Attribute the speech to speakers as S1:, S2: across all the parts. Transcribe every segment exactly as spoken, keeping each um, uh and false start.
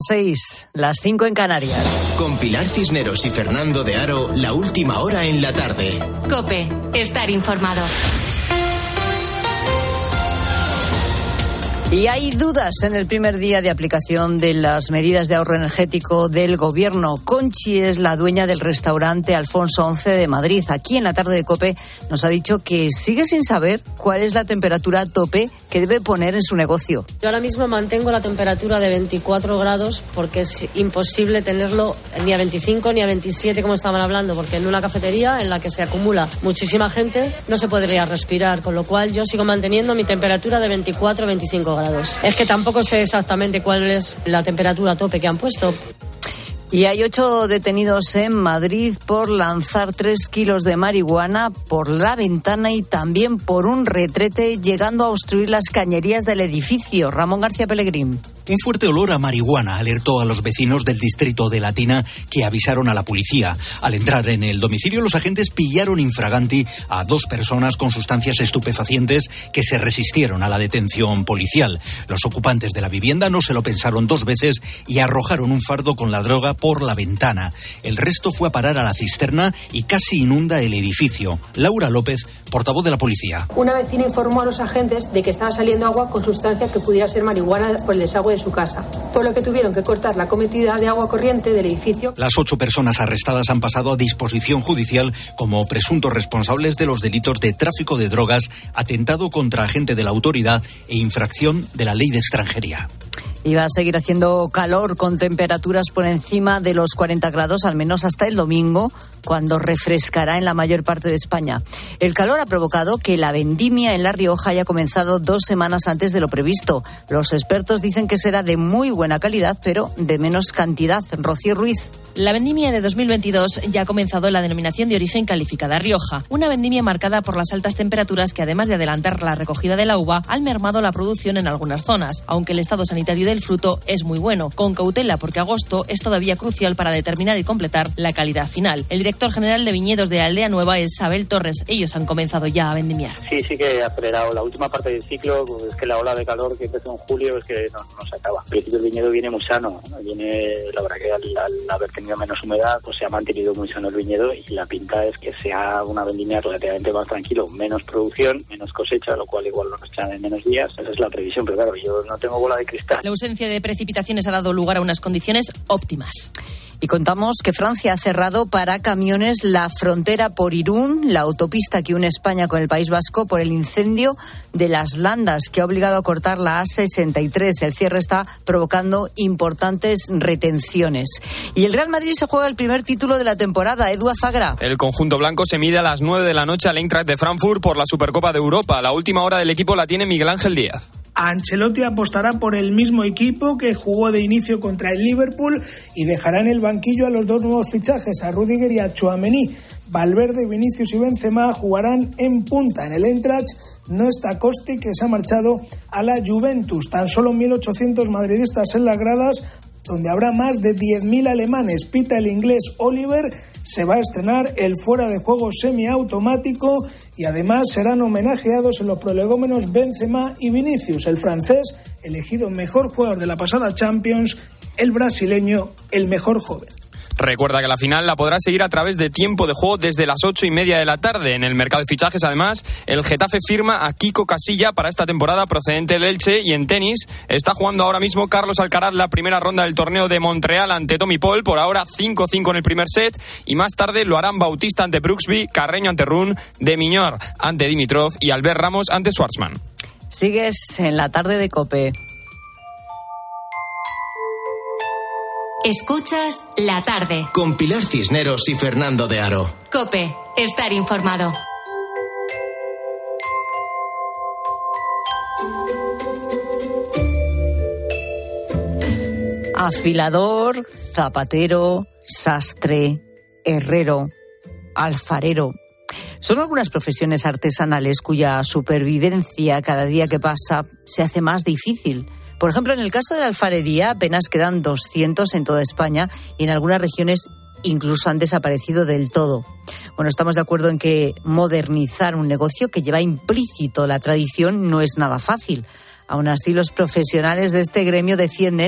S1: seis, las cinco en Canarias.
S2: Con Pilar Cisneros y Fernando de Aro, la última hora en la tarde.
S3: COPE, estar informado.
S1: Y hay dudas en el primer día de aplicación de las medidas de ahorro energético del Gobierno. Conchi es la dueña del restaurante Alfonso once de Madrid. Aquí en la tarde de COPE nos ha dicho que sigue sin saber cuál es la temperatura tope que debe poner en su negocio.
S4: Yo ahora mismo mantengo la temperatura de veinticuatro grados porque es imposible tenerlo ni a veinticinco ni a veintisiete como estaban hablando, porque en una cafetería en la que se acumula muchísima gente no se podría respirar, con lo cual yo sigo manteniendo mi temperatura de veinticuatro a veinticinco grados. Es que tampoco sé exactamente cuál es la temperatura tope que han puesto.
S1: Y hay ocho detenidos en Madrid por lanzar tres kilos de marihuana por la ventana y también por un retrete, llegando a obstruir las cañerías del edificio. Ramón García Pellegrín.
S5: Un fuerte olor a marihuana alertó a los vecinos del distrito de Latina, que avisaron a la policía. Al entrar en el domicilio, los agentes pillaron infraganti a dos personas con sustancias estupefacientes que se resistieron a la detención policial. Los ocupantes de la vivienda no se lo pensaron dos veces y arrojaron un fardo con la droga por la ventana. El resto fue a parar a la cisterna y casi inunda el edificio. Laura López, portavoz de la policía.
S6: Una vecina informó a los agentes de que estaba saliendo agua con sustancia que pudiera ser marihuana por el desagüe de su casa, por lo que tuvieron que cortar la cometida de agua corriente del edificio.
S5: Las ocho personas arrestadas han pasado a disposición judicial como presuntos responsables de los delitos de tráfico de drogas, atentado contra agente de la autoridad e infracción de la ley de extranjería.
S1: Y va a seguir haciendo calor con temperaturas por encima de los cuarenta grados, al menos hasta el domingo, cuando refrescará en la mayor parte de España. El calor ha provocado que la vendimia en La Rioja haya comenzado dos semanas antes de lo previsto. Los expertos dicen que será de muy buena calidad, pero de menos cantidad. Rocío Ruiz.
S7: La vendimia de dos mil veintidós ya ha comenzado en la denominación de origen calificada Rioja. Una vendimia marcada por las altas temperaturas que, además de adelantar la recogida de la uva, han mermado la producción en algunas zonas, aunque el estado sanitario del fruto es muy bueno. Con cautela, porque agosto es todavía crucial para determinar y completar la calidad final. El director general de viñedos de Aldea Nueva es Abel Torres. Ellos han comenzado ya a vendimiar.
S8: Sí, sí que ha acelerado la última parte del ciclo. Pues es que la ola de calor que empezó en julio es que no, no se acaba. Al principio el viñedo viene muy sano. Viene, la verdad que al, al haber tenido menos humedad, pues se ha mantenido muy sano el viñedo y la pinta es que sea una vendimia relativamente más tranquilo, menos producción, menos cosecha, lo cual igual nos echan en menos días. Esa es la previsión, pero claro, yo no tengo bola de cristal.
S7: La ausencia de precipitaciones ha dado lugar a unas condiciones óptimas.
S1: Y contamos que Francia ha cerrado para camiones la frontera por Irún, la autopista que une España con el País Vasco, por el incendio de las Landas, que ha obligado a cortar la A sesenta y tres. El cierre está provocando importantes retenciones. Y el Real Madrid se juega el primer título de la temporada. Edu Azagra.
S9: El conjunto blanco se mide a las nueve de la noche al Eintracht de Frankfurt por la Supercopa de Europa. La última hora del equipo la tiene Miguel Ángel Díaz.
S10: Ancelotti apostará por el mismo equipo que jugó de inicio contra el Liverpool y dejará en el banquillo a los dos nuevos fichajes, a Rudiger y a Tchouaméni. Valverde, Vinicius y Benzema jugarán en punta. En el Eintracht no está Costi, que se ha marchado a la Juventus. Tan solo mil ochocientos madridistas en las gradas, donde habrá más de diez mil alemanes. Pita el inglés Oliver. Se va a estrenar el fuera de juego semiautomático y además serán homenajeados en los prolegómenos Benzema y Vinicius. El francés, elegido mejor jugador de la pasada Champions, el brasileño, el mejor joven.
S9: Recuerda que la final la podrás seguir a través de Tiempo de Juego desde las ocho y media de la tarde. En el mercado de fichajes, además, el Getafe firma a Kiko Casilla para esta temporada, procedente del Elche. Y en tenis está jugando ahora mismo Carlos Alcaraz la primera ronda del torneo de Montreal ante Tommy Paul. Por ahora cinco cinco en el primer set. Y más tarde lo harán Bautista ante Brooksby, Carreño ante Rune, De Miñor ante Dimitrov y Albert Ramos ante Schwartzman.
S1: Sigues en la tarde de COPE.
S3: Escuchas La Tarde.
S2: Con Pilar Cisneros y Fernando de Aro.
S3: COPE, estar informado.
S1: Afilador, zapatero, sastre, herrero, alfarero. Son algunas profesiones artesanales cuya supervivencia cada día que pasa se hace más difícil. Por ejemplo, en el caso de la alfarería apenas quedan doscientos en toda España y en algunas regiones incluso han desaparecido del todo. Bueno, estamos de acuerdo en que modernizar un negocio que lleva implícito la tradición no es nada fácil. Aún así, los profesionales de este gremio defienden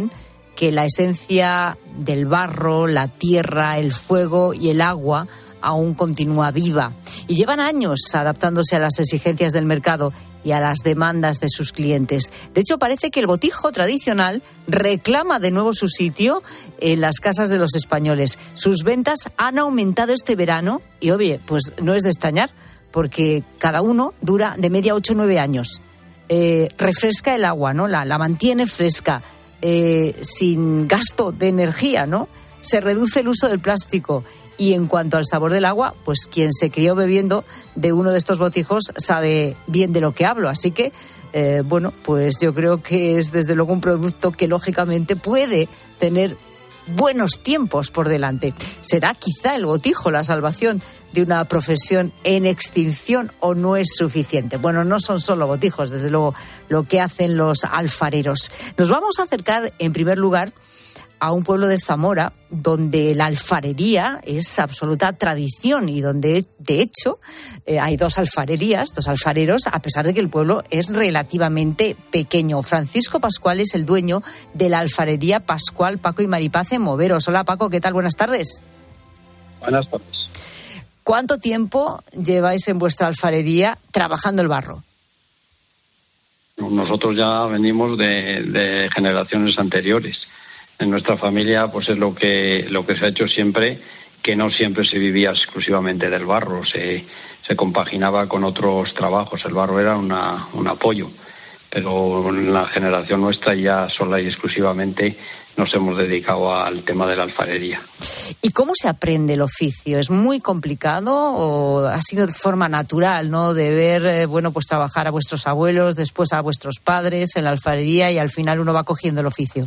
S1: que la esencia del barro, la tierra, el fuego y el agua aún continúa viva. Y llevan años adaptándose a las exigencias del mercado y a las demandas de sus clientes. De hecho, parece que el botijo tradicional reclama de nuevo su sitio en las casas de los españoles. Sus ventas han aumentado este verano y, obvio, pues no es de extrañar, porque cada uno dura de media ocho o nueve años. Eh, refresca el agua, ¿no? La, la mantiene fresca, eh, sin gasto de energía, ¿no? Se reduce el uso del plástico. Y en cuanto al sabor del agua, pues quien se crió bebiendo de uno de estos botijos sabe bien de lo que hablo. Así que, eh, bueno, pues yo creo que es desde luego un producto que lógicamente puede tener buenos tiempos por delante. ¿Será quizá el botijo la salvación de una profesión en extinción o no es suficiente? Bueno, no son solo botijos, desde luego, lo que hacen los alfareros. Nos vamos a acercar, en primer lugar, a un pueblo de Zamora donde la alfarería es absoluta tradición y donde, de hecho, eh, hay dos alfarerías, dos alfareros, a pesar de que el pueblo es relativamente pequeño. Francisco Pascual es el dueño de la alfarería Pascual, Paco y Maripaz en Moveros. Hola, Paco, ¿qué tal? Buenas tardes.
S11: Buenas tardes.
S1: ¿Cuánto tiempo lleváis en vuestra alfarería trabajando el barro?
S11: Nosotros ya venimos de, de generaciones anteriores. En nuestra familia, pues es lo que lo que se ha hecho siempre, que no siempre se vivía exclusivamente del barro, se, se compaginaba con otros trabajos. El barro era una, un apoyo, pero en la generación nuestra ya sola y exclusivamente nos hemos dedicado al tema de la alfarería.
S1: ¿Y cómo se aprende el oficio? ¿Es muy complicado o ha sido de forma natural, ¿no? De ver, eh, bueno, pues trabajar a vuestros abuelos, después a vuestros padres en la alfarería y al final uno va cogiendo el oficio?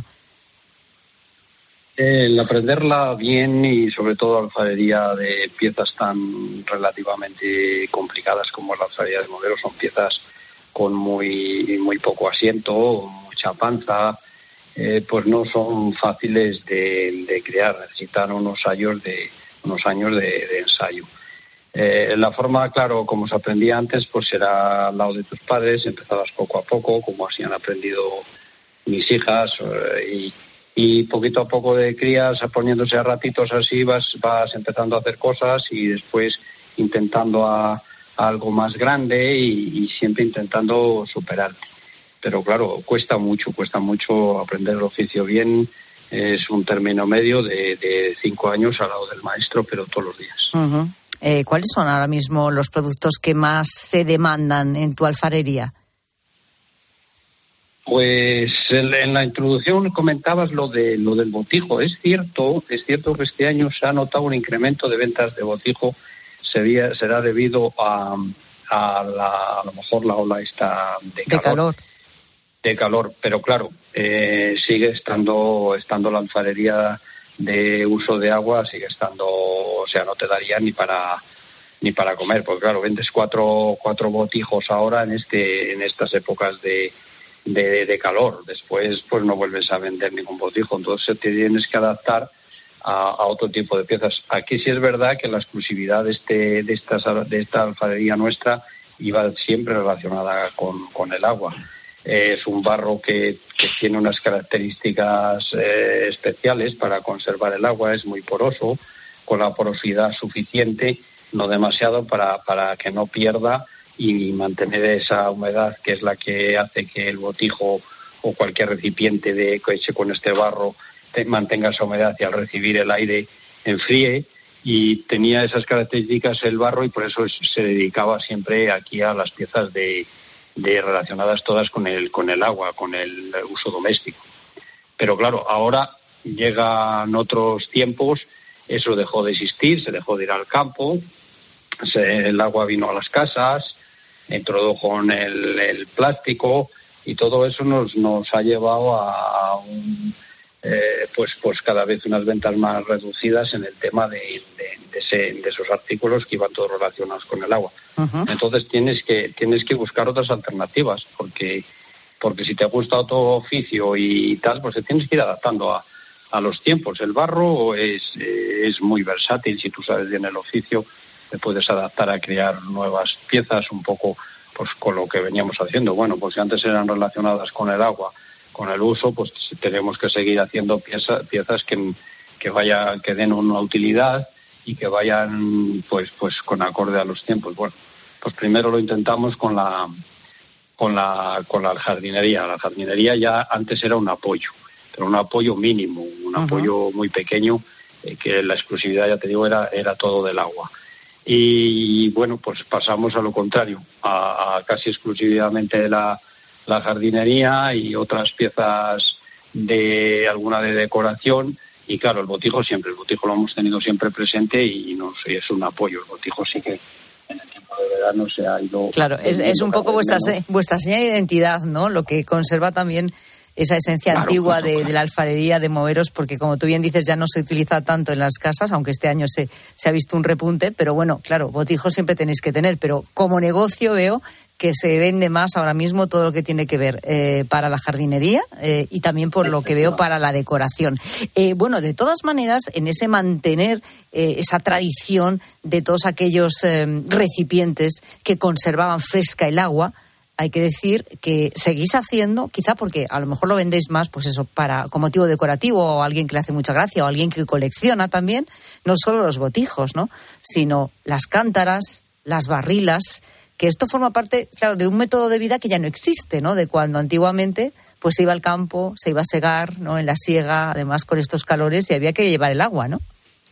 S11: El aprenderla bien y sobre todo alfarería de piezas tan relativamente complicadas como la alfarería de Moveros, son piezas con muy muy poco asiento, mucha panza, eh, pues no son fáciles de, de crear, necesitan unos años de unos años de, de ensayo. Eh, la forma, claro, como se aprendía antes, pues era al lado de tus padres, empezabas poco a poco, como así han aprendido mis hijas, eh, y Y poquito a poco de crías, poniéndose a ratitos así, vas vas empezando a hacer cosas y después intentando a, a algo más grande y, y siempre intentando superarte. Pero claro, cuesta mucho, cuesta mucho aprender el oficio bien. Es un término medio de, de cinco años al lado del maestro, pero todos los días.
S1: Uh-huh. Eh, ¿Cuáles son ahora mismo los productos que más se demandan en tu alfarería?
S11: Pues en la introducción comentabas lo de lo del botijo. Es cierto, es cierto que este año se ha notado un incremento de ventas de botijo. Sería, será debido a, a, la, a lo mejor la ola esta de calor.
S1: De calor.
S11: De calor, pero claro, eh, sigue estando estando la alfarería de uso de agua, sigue estando, o sea, no te daría ni para ni para comer, porque claro, vendes cuatro cuatro botijos ahora en este en estas épocas de De, de calor, después pues no vuelves a vender ningún botijo, entonces te tienes que adaptar a, a otro tipo de piezas. Aquí sí es verdad que la exclusividad de este de esta, de esta alfarería nuestra iba siempre relacionada con, con el agua. Eh, es un barro que, que tiene unas características eh, especiales para conservar el agua, es muy poroso, con la porosidad suficiente, no demasiado para, para que no pierda y mantener esa humedad que es la que hace que el botijo o cualquier recipiente de hecho con este barro te mantenga esa humedad y al recibir el aire enfríe, y tenía esas características el barro y por eso se dedicaba siempre aquí a las piezas de, de relacionadas todas con el con el agua, con el uso doméstico. Pero claro, ahora llegan otros tiempos, eso dejó de existir, se dejó de ir al campo, se, el agua vino a las casas, introdujo en el, el plástico y todo eso nos nos ha llevado a, a un eh, pues pues cada vez unas ventas más reducidas en el tema de, de, de, ese, de esos artículos que iban todos relacionados con el agua. Uh-huh. Entonces tienes que tienes que buscar otras alternativas, porque porque si te gusta otro oficio y tal, pues te tienes que ir adaptando a, a los tiempos. El barro es eh, es muy versátil, si tú sabes bien el oficio te puedes adaptar a crear nuevas piezas un poco pues con lo que veníamos haciendo. Bueno, pues si antes eran relacionadas con el agua, con el uso, pues tenemos que seguir haciendo piezas, piezas que, que vaya, que den una utilidad y que vayan pues pues con acorde a los tiempos. Bueno, pues primero lo intentamos con la con la con la jardinería. La jardinería ya antes era un apoyo, pero un apoyo mínimo, un uh-huh. apoyo muy pequeño, eh, que la exclusividad, ya te digo, era era todo del agua. Y bueno, pues pasamos a lo contrario, a, a casi exclusivamente de la, la jardinería y otras piezas de alguna de decoración. Y claro, el botijo siempre, el botijo lo hemos tenido siempre presente y nos es un apoyo. El botijo sí que en el tiempo de verano se ha ido...
S1: Claro, es, es un poco vuestra, vuestra señal de identidad, ¿no? Lo que conserva también esa esencia claro, antigua claro, de, claro. de la alfarería, de moveros, porque como tú bien dices, ya no se utiliza tanto en las casas, aunque este año se, se ha visto un repunte, pero bueno, claro, botijo siempre tenéis que tener, pero como negocio veo que se vende más ahora mismo todo lo que tiene que ver eh, para la jardinería eh, y también por lo que veo para la decoración. Eh, bueno, de todas maneras, en ese mantener eh, esa tradición de todos aquellos eh, recipientes que conservaban fresca el agua, hay que decir que seguís haciendo, quizá porque a lo mejor lo vendéis más, pues eso, para con motivo decorativo o alguien que le hace mucha gracia o alguien que colecciona también, no solo los botijos, ¿no? Sino las cántaras, las barrilas, que esto forma parte, claro, de un método de vida que ya no existe, ¿no? De cuando antiguamente pues se iba al campo, se iba a segar, ¿no? En la siega, además con estos calores, y había que llevar el agua, ¿no?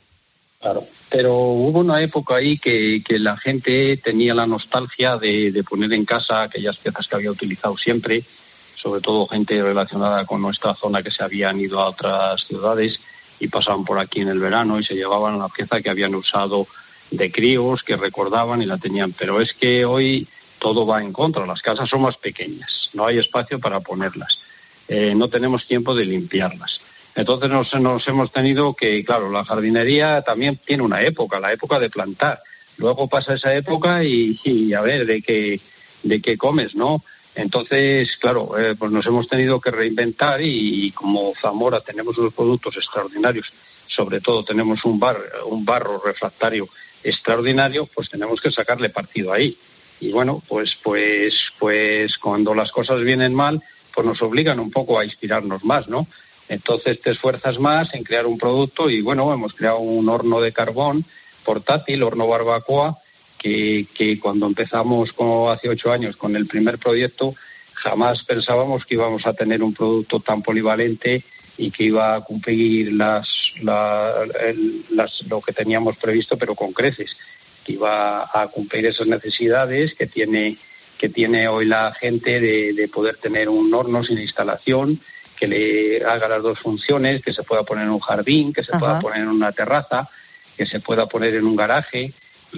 S11: Claro, pero hubo una época ahí que, que la gente tenía la nostalgia de, de poner en casa aquellas piezas que había utilizado siempre, sobre todo gente relacionada con nuestra zona que se habían ido a otras ciudades y pasaban por aquí en el verano y se llevaban la pieza que habían usado de críos, que recordaban y la tenían. Pero es que hoy todo va en contra, las casas son más pequeñas, no hay espacio para ponerlas, eh, no tenemos tiempo de limpiarlas. Entonces nos, nos hemos tenido que, claro, la jardinería también tiene una época, la época de plantar. Luego pasa esa época y, y a ver, de qué de qué comes, ¿no? Entonces, claro, eh, pues nos hemos tenido que reinventar y, y como Zamora tenemos unos productos extraordinarios, sobre todo tenemos un bar, un barro refractario extraordinario, pues tenemos que sacarle partido ahí. Y bueno, pues, pues, pues cuando las cosas vienen mal, pues nos obligan un poco a inspirarnos más, ¿no? Entonces te esfuerzas más en crear un producto y bueno, hemos creado un horno de carbón portátil, horno barbacoa, que, que cuando empezamos como hace ocho años con el primer proyecto, jamás pensábamos que íbamos a tener un producto tan polivalente y que iba a cumplir las, la, el, las, lo que teníamos previsto, pero con creces, que iba a cumplir esas necesidades que tiene, que tiene hoy la gente de, de poder tener un horno sin instalación, que le haga las dos funciones, que se pueda poner en un jardín, que se Ajá. pueda poner en una terraza, que se pueda poner en un garaje.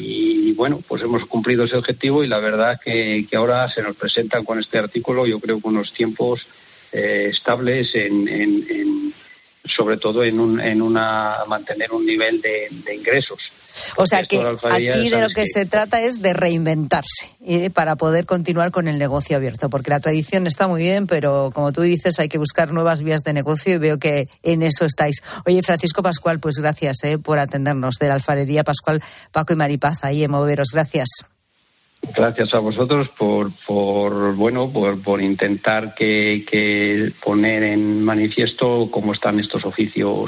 S11: Y bueno, pues hemos cumplido ese objetivo y la verdad que, que ahora se nos presentan con este artículo, yo creo, con unos tiempos eh, estables, en, en, en, sobre todo en, un, en una mantener un nivel de, de ingresos.
S1: O sea que aquí de lo que, que se trata es de reinventarse ¿eh? para poder continuar con el negocio abierto, porque la tradición está muy bien, pero como tú dices hay que buscar nuevas vías de negocio y veo que en eso estáis. Oye, Francisco Pascual, pues gracias ¿eh? por atendernos, de la alfarería Pascual, Paco y Maripaz, ahí en Moveros. Gracias.
S11: Gracias a vosotros por, por bueno, por, por intentar que, que poner en manifiesto cómo están estos oficios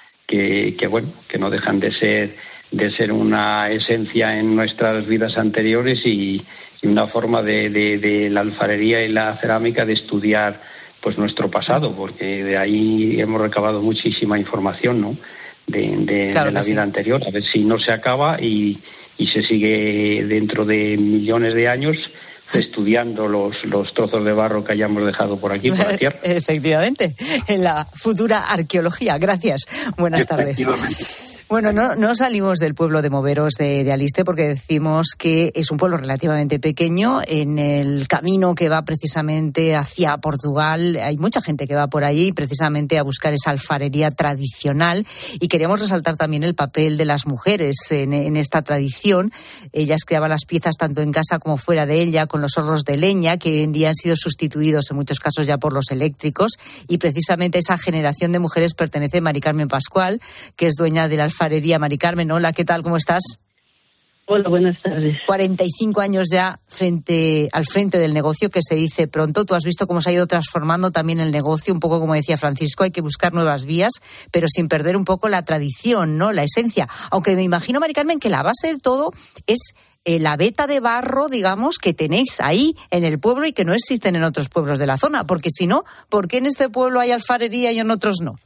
S11: que, que bueno, que no dejan de ser de ser una esencia en nuestras vidas anteriores y, y una forma de, de, de la alfarería y la cerámica de estudiar pues nuestro pasado, porque de ahí hemos recabado muchísima información, ¿no? De, de, claro de la vida sí. anterior, a ver si no se acaba y, y se sigue dentro de millones de años estudiando los, los trozos de barro que hayamos dejado por aquí, por la tierra.
S1: Efectivamente, en la futura arqueología. Gracias. Buenas tardes. Bueno, no, no salimos del pueblo de Moveros de, de Aliste porque decimos que es un pueblo relativamente pequeño. En el camino que va precisamente hacia Portugal hay mucha gente que va por allí precisamente a buscar esa alfarería tradicional y queríamos resaltar también el papel de las mujeres en, en esta tradición. Ellas creaban las piezas tanto en casa como fuera de ella con los hornos de leña que hoy en día han sido sustituidos en muchos casos ya por los eléctricos y precisamente esa generación de mujeres pertenece a Mari Carmen Pascual, que es dueña de la alfarería. Mari Carmen, hola, ¿qué tal? ¿Cómo estás?
S12: Hola, buenas tardes.
S1: cuarenta y cinco años ya frente al frente del negocio, que se dice pronto. Tú has visto cómo se ha ido transformando también el negocio, un poco como decía Francisco, hay que buscar nuevas vías, pero sin perder un poco la tradición, ¿no? La esencia. Aunque me imagino, Mari Carmen, que la base de todo es eh, la veta de barro, digamos, que tenéis ahí en el pueblo y que no existen en otros pueblos de la zona. Porque si no, ¿por qué en este pueblo hay alfarería y en otros no?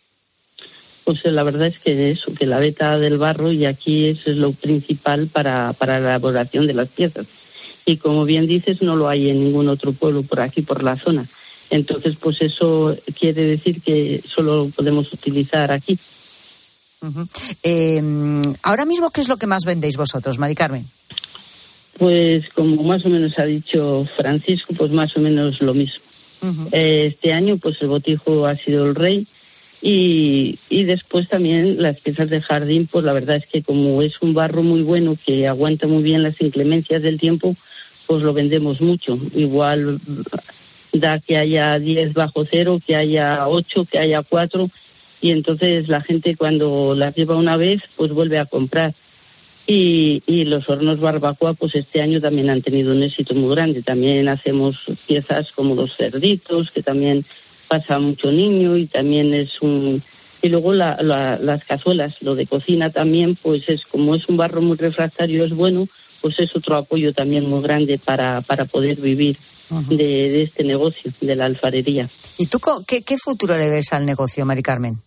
S12: Pues la verdad es que eso, que la veta del barro, y aquí eso es lo principal para, para la elaboración de las piezas. Y como bien dices, no lo hay en ningún otro pueblo por aquí, por la zona. Entonces, pues eso quiere decir que solo lo podemos utilizar aquí.
S1: Uh-huh. Eh, ahora mismo, ¿qué es lo que más vendéis vosotros, Mari Carmen?
S12: Pues como más o menos ha dicho Francisco, pues más o menos lo mismo. Uh-huh. Eh, este año, pues el botijo ha sido el rey. Y, y después también las piezas de jardín, pues la verdad es que como es un barro muy bueno que aguanta muy bien las inclemencias del tiempo, pues lo vendemos mucho. Igual da que haya diez bajo cero, que haya ocho, que haya cuatro, y entonces la gente cuando las lleva una vez, pues vuelve a comprar. Y, y los hornos barbacoa, pues este año también han tenido un éxito muy grande. También hacemos piezas como los cerditos, que también pasa mucho niño, y también es un... Y luego la, la, las cazuelas, lo de cocina también, pues es como es un barro muy refractario, es bueno, pues es otro apoyo también muy grande para, para poder vivir uh-huh. de, de este negocio, de la alfarería.
S1: ¿Y tú qué, qué futuro le ves al negocio, Mari Carmen?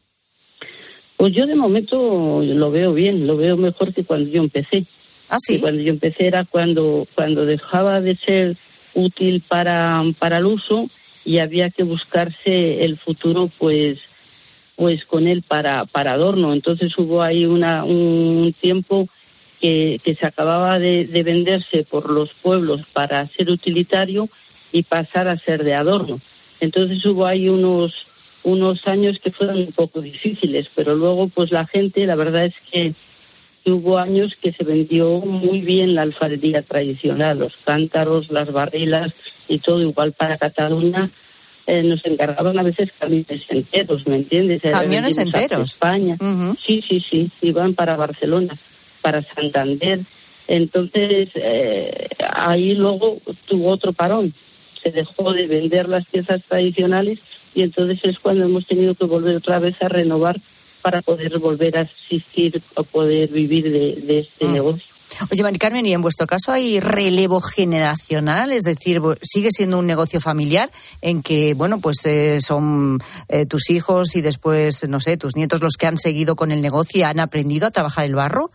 S12: Pues yo de momento lo veo bien, lo veo mejor que cuando yo empecé.
S1: ¿Ah, sí?
S12: Y cuando yo empecé era cuando, cuando dejaba de ser útil para, para el uso, y había que buscarse el futuro pues pues con él para para adorno. Entonces hubo ahí una un tiempo que, que se acababa de, de venderse por los pueblos para ser utilitario y pasar a ser de adorno. Entonces hubo ahí unos unos años que fueron un poco difíciles, pero luego pues la gente, la verdad es que hubo años que se vendió muy bien la alfarería tradicional, los cántaros, las barrilas y todo. Igual para Cataluña eh, nos encargaban a veces camiones enteros, ¿me entiendes?
S1: ¿Camiones enteros?
S12: España. Uh-huh. Sí, sí, sí, iban para Barcelona, para Santander. Entonces eh, ahí luego tuvo otro parón. Se dejó de vender las piezas tradicionales y entonces es cuando hemos tenido que volver otra vez a renovar para poder volver a existir o poder vivir de, de este uh-huh. negocio.
S1: Oye, Mari Carmen, ¿y en vuestro caso hay relevo generacional? Es decir, ¿sigue siendo un negocio familiar en que, bueno, pues eh, son eh, tus hijos y después, no sé, tus nietos los que han seguido con el negocio y han aprendido a trabajar el barro?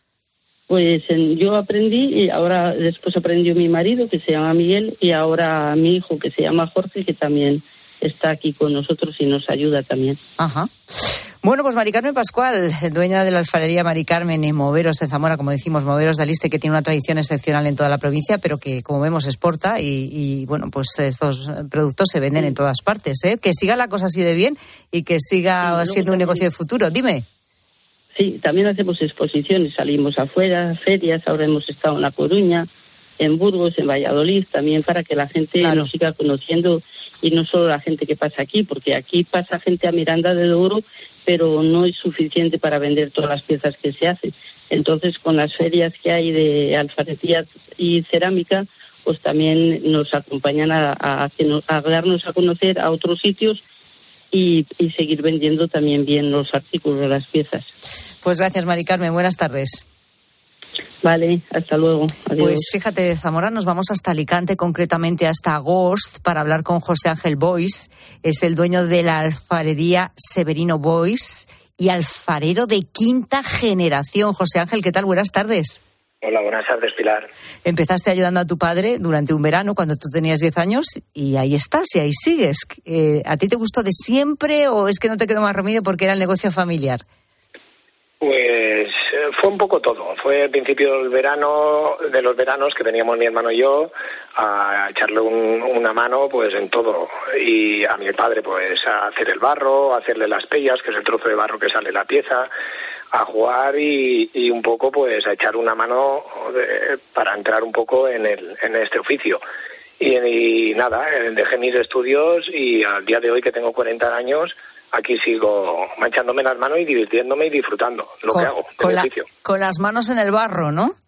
S12: Pues en, yo aprendí y ahora después aprendió mi marido, que se llama Miguel, y ahora mi hijo, que se llama Jorge, que también está aquí con nosotros y nos ayuda también.
S1: Ajá. Bueno, pues Mari Carmen Pascual, dueña de la alfarería Mari Carmen y Moveros en Zamora, como decimos, Moveros de Aliste, que tiene una tradición excepcional en toda la provincia, pero que, como vemos, exporta y, y bueno, pues estos productos se venden en todas partes, ¿eh? Que siga la cosa así de bien y que siga sí, siendo un negocio de futuro. Dime.
S12: Sí, también hacemos exposiciones, salimos afuera, ferias, ahora hemos estado en La Coruña, en Burgos, en Valladolid, también para que la gente claro. nos siga conociendo, y no solo la gente que pasa aquí, porque aquí pasa gente a Miranda de Douro, pero no es suficiente para vender todas las piezas que se hacen. Entonces, con las ferias que hay de alfarería y cerámica, pues también nos acompañan a, a, a darnos a conocer a otros sitios y, y seguir vendiendo también bien los artículos, las piezas.
S1: Pues gracias, Mari Carmen. Buenas tardes.
S12: Vale, hasta luego. Adiós.
S1: Pues fíjate, de Zamora nos vamos hasta Alicante, concretamente hasta Agost, para hablar con José Ángel Boix. Es el dueño de la alfarería Severino Boix y alfarero de quinta generación. José Ángel, ¿qué tal? Buenas tardes.
S13: Hola, buenas tardes, Pilar.
S1: Empezaste ayudando a tu padre durante un verano cuando tú tenías diez años y ahí estás y ahí sigues. Eh, ¿A ti te gustó de siempre o es que no te quedó más remedio porque era el negocio familiar?
S13: Pues fue un poco todo. Fue al principio del verano, de los veranos que veníamos mi hermano y yo a echarle un, una mano pues en todo. Y a mi padre pues a hacer el barro, a hacerle las pellas, que es el trozo de barro que sale la pieza, a jugar y, y un poco pues a echar una mano de, para entrar un poco en, el, en este oficio. Y, y nada, dejé mis estudios y al día de hoy que tengo cuarenta años... Aquí sigo manchándome las manos y divirtiéndome y disfrutando lo
S1: con,
S13: que hago,
S1: con,
S13: el
S1: la,
S13: oficio.
S1: Con las manos en el barro, ¿no?
S13: Sí,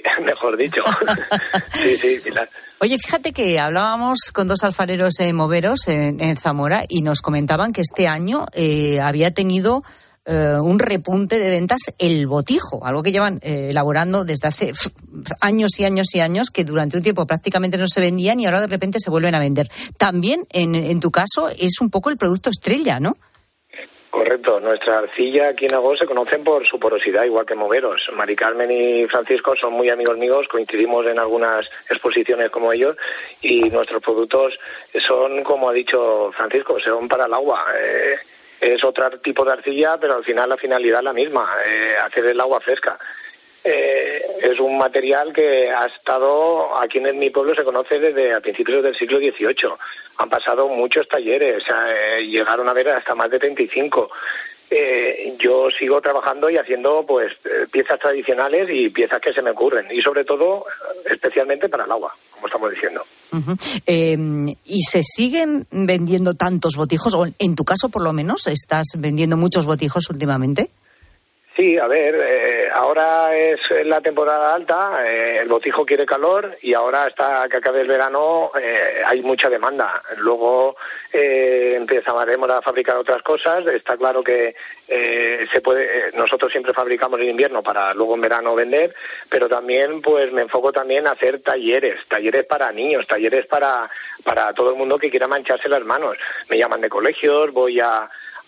S13: mejor dicho. Sí, sí, Pilar.
S1: Oye, fíjate que hablábamos con dos alfareros eh, moveros en, en Zamora y nos comentaban que este año eh, había tenido eh, un repunte de ventas el botijo, algo que llevan eh, elaborando desde hace pff, años y años y años, que durante un tiempo prácticamente no se vendían y ahora de repente se vuelven a vender. También, en, en tu caso, es un poco el producto estrella, ¿no?
S13: Correcto. Nuestra arcilla aquí en Agó se conocen por su porosidad, igual que Moveros. Mari Carmen y Francisco son muy amigos míos, coincidimos en algunas exposiciones como ellos, y nuestros productos son, como ha dicho Francisco, son para el agua. Eh, es otro tipo de arcilla, pero al final la finalidad es la misma, eh, hacer el agua fresca. Eh, es un material que ha estado, aquí en mi pueblo se conoce desde a principios del siglo dieciocho. Han pasado muchos talleres, eh, llegaron a haber hasta más de treinta y cinco. Eh, yo sigo trabajando y haciendo pues eh, piezas tradicionales y piezas que se me ocurren, y sobre todo, especialmente para el agua, como estamos diciendo.
S1: Uh-huh. Eh, ¿Y se siguen vendiendo tantos botijos? O en tu caso, por lo menos, ¿estás vendiendo muchos botijos últimamente?
S13: Sí, a ver, eh, ahora es la temporada alta, eh, el botijo quiere calor y ahora hasta que acabe el verano eh, hay mucha demanda. Luego eh, empezaremos a fabricar otras cosas. Está claro que eh, se puede. Eh, nosotros siempre fabricamos en invierno para luego en verano vender, pero también pues me enfoco también a hacer talleres, talleres para niños, talleres para para todo el mundo que quiera mancharse las manos. Me llaman de colegios, voy a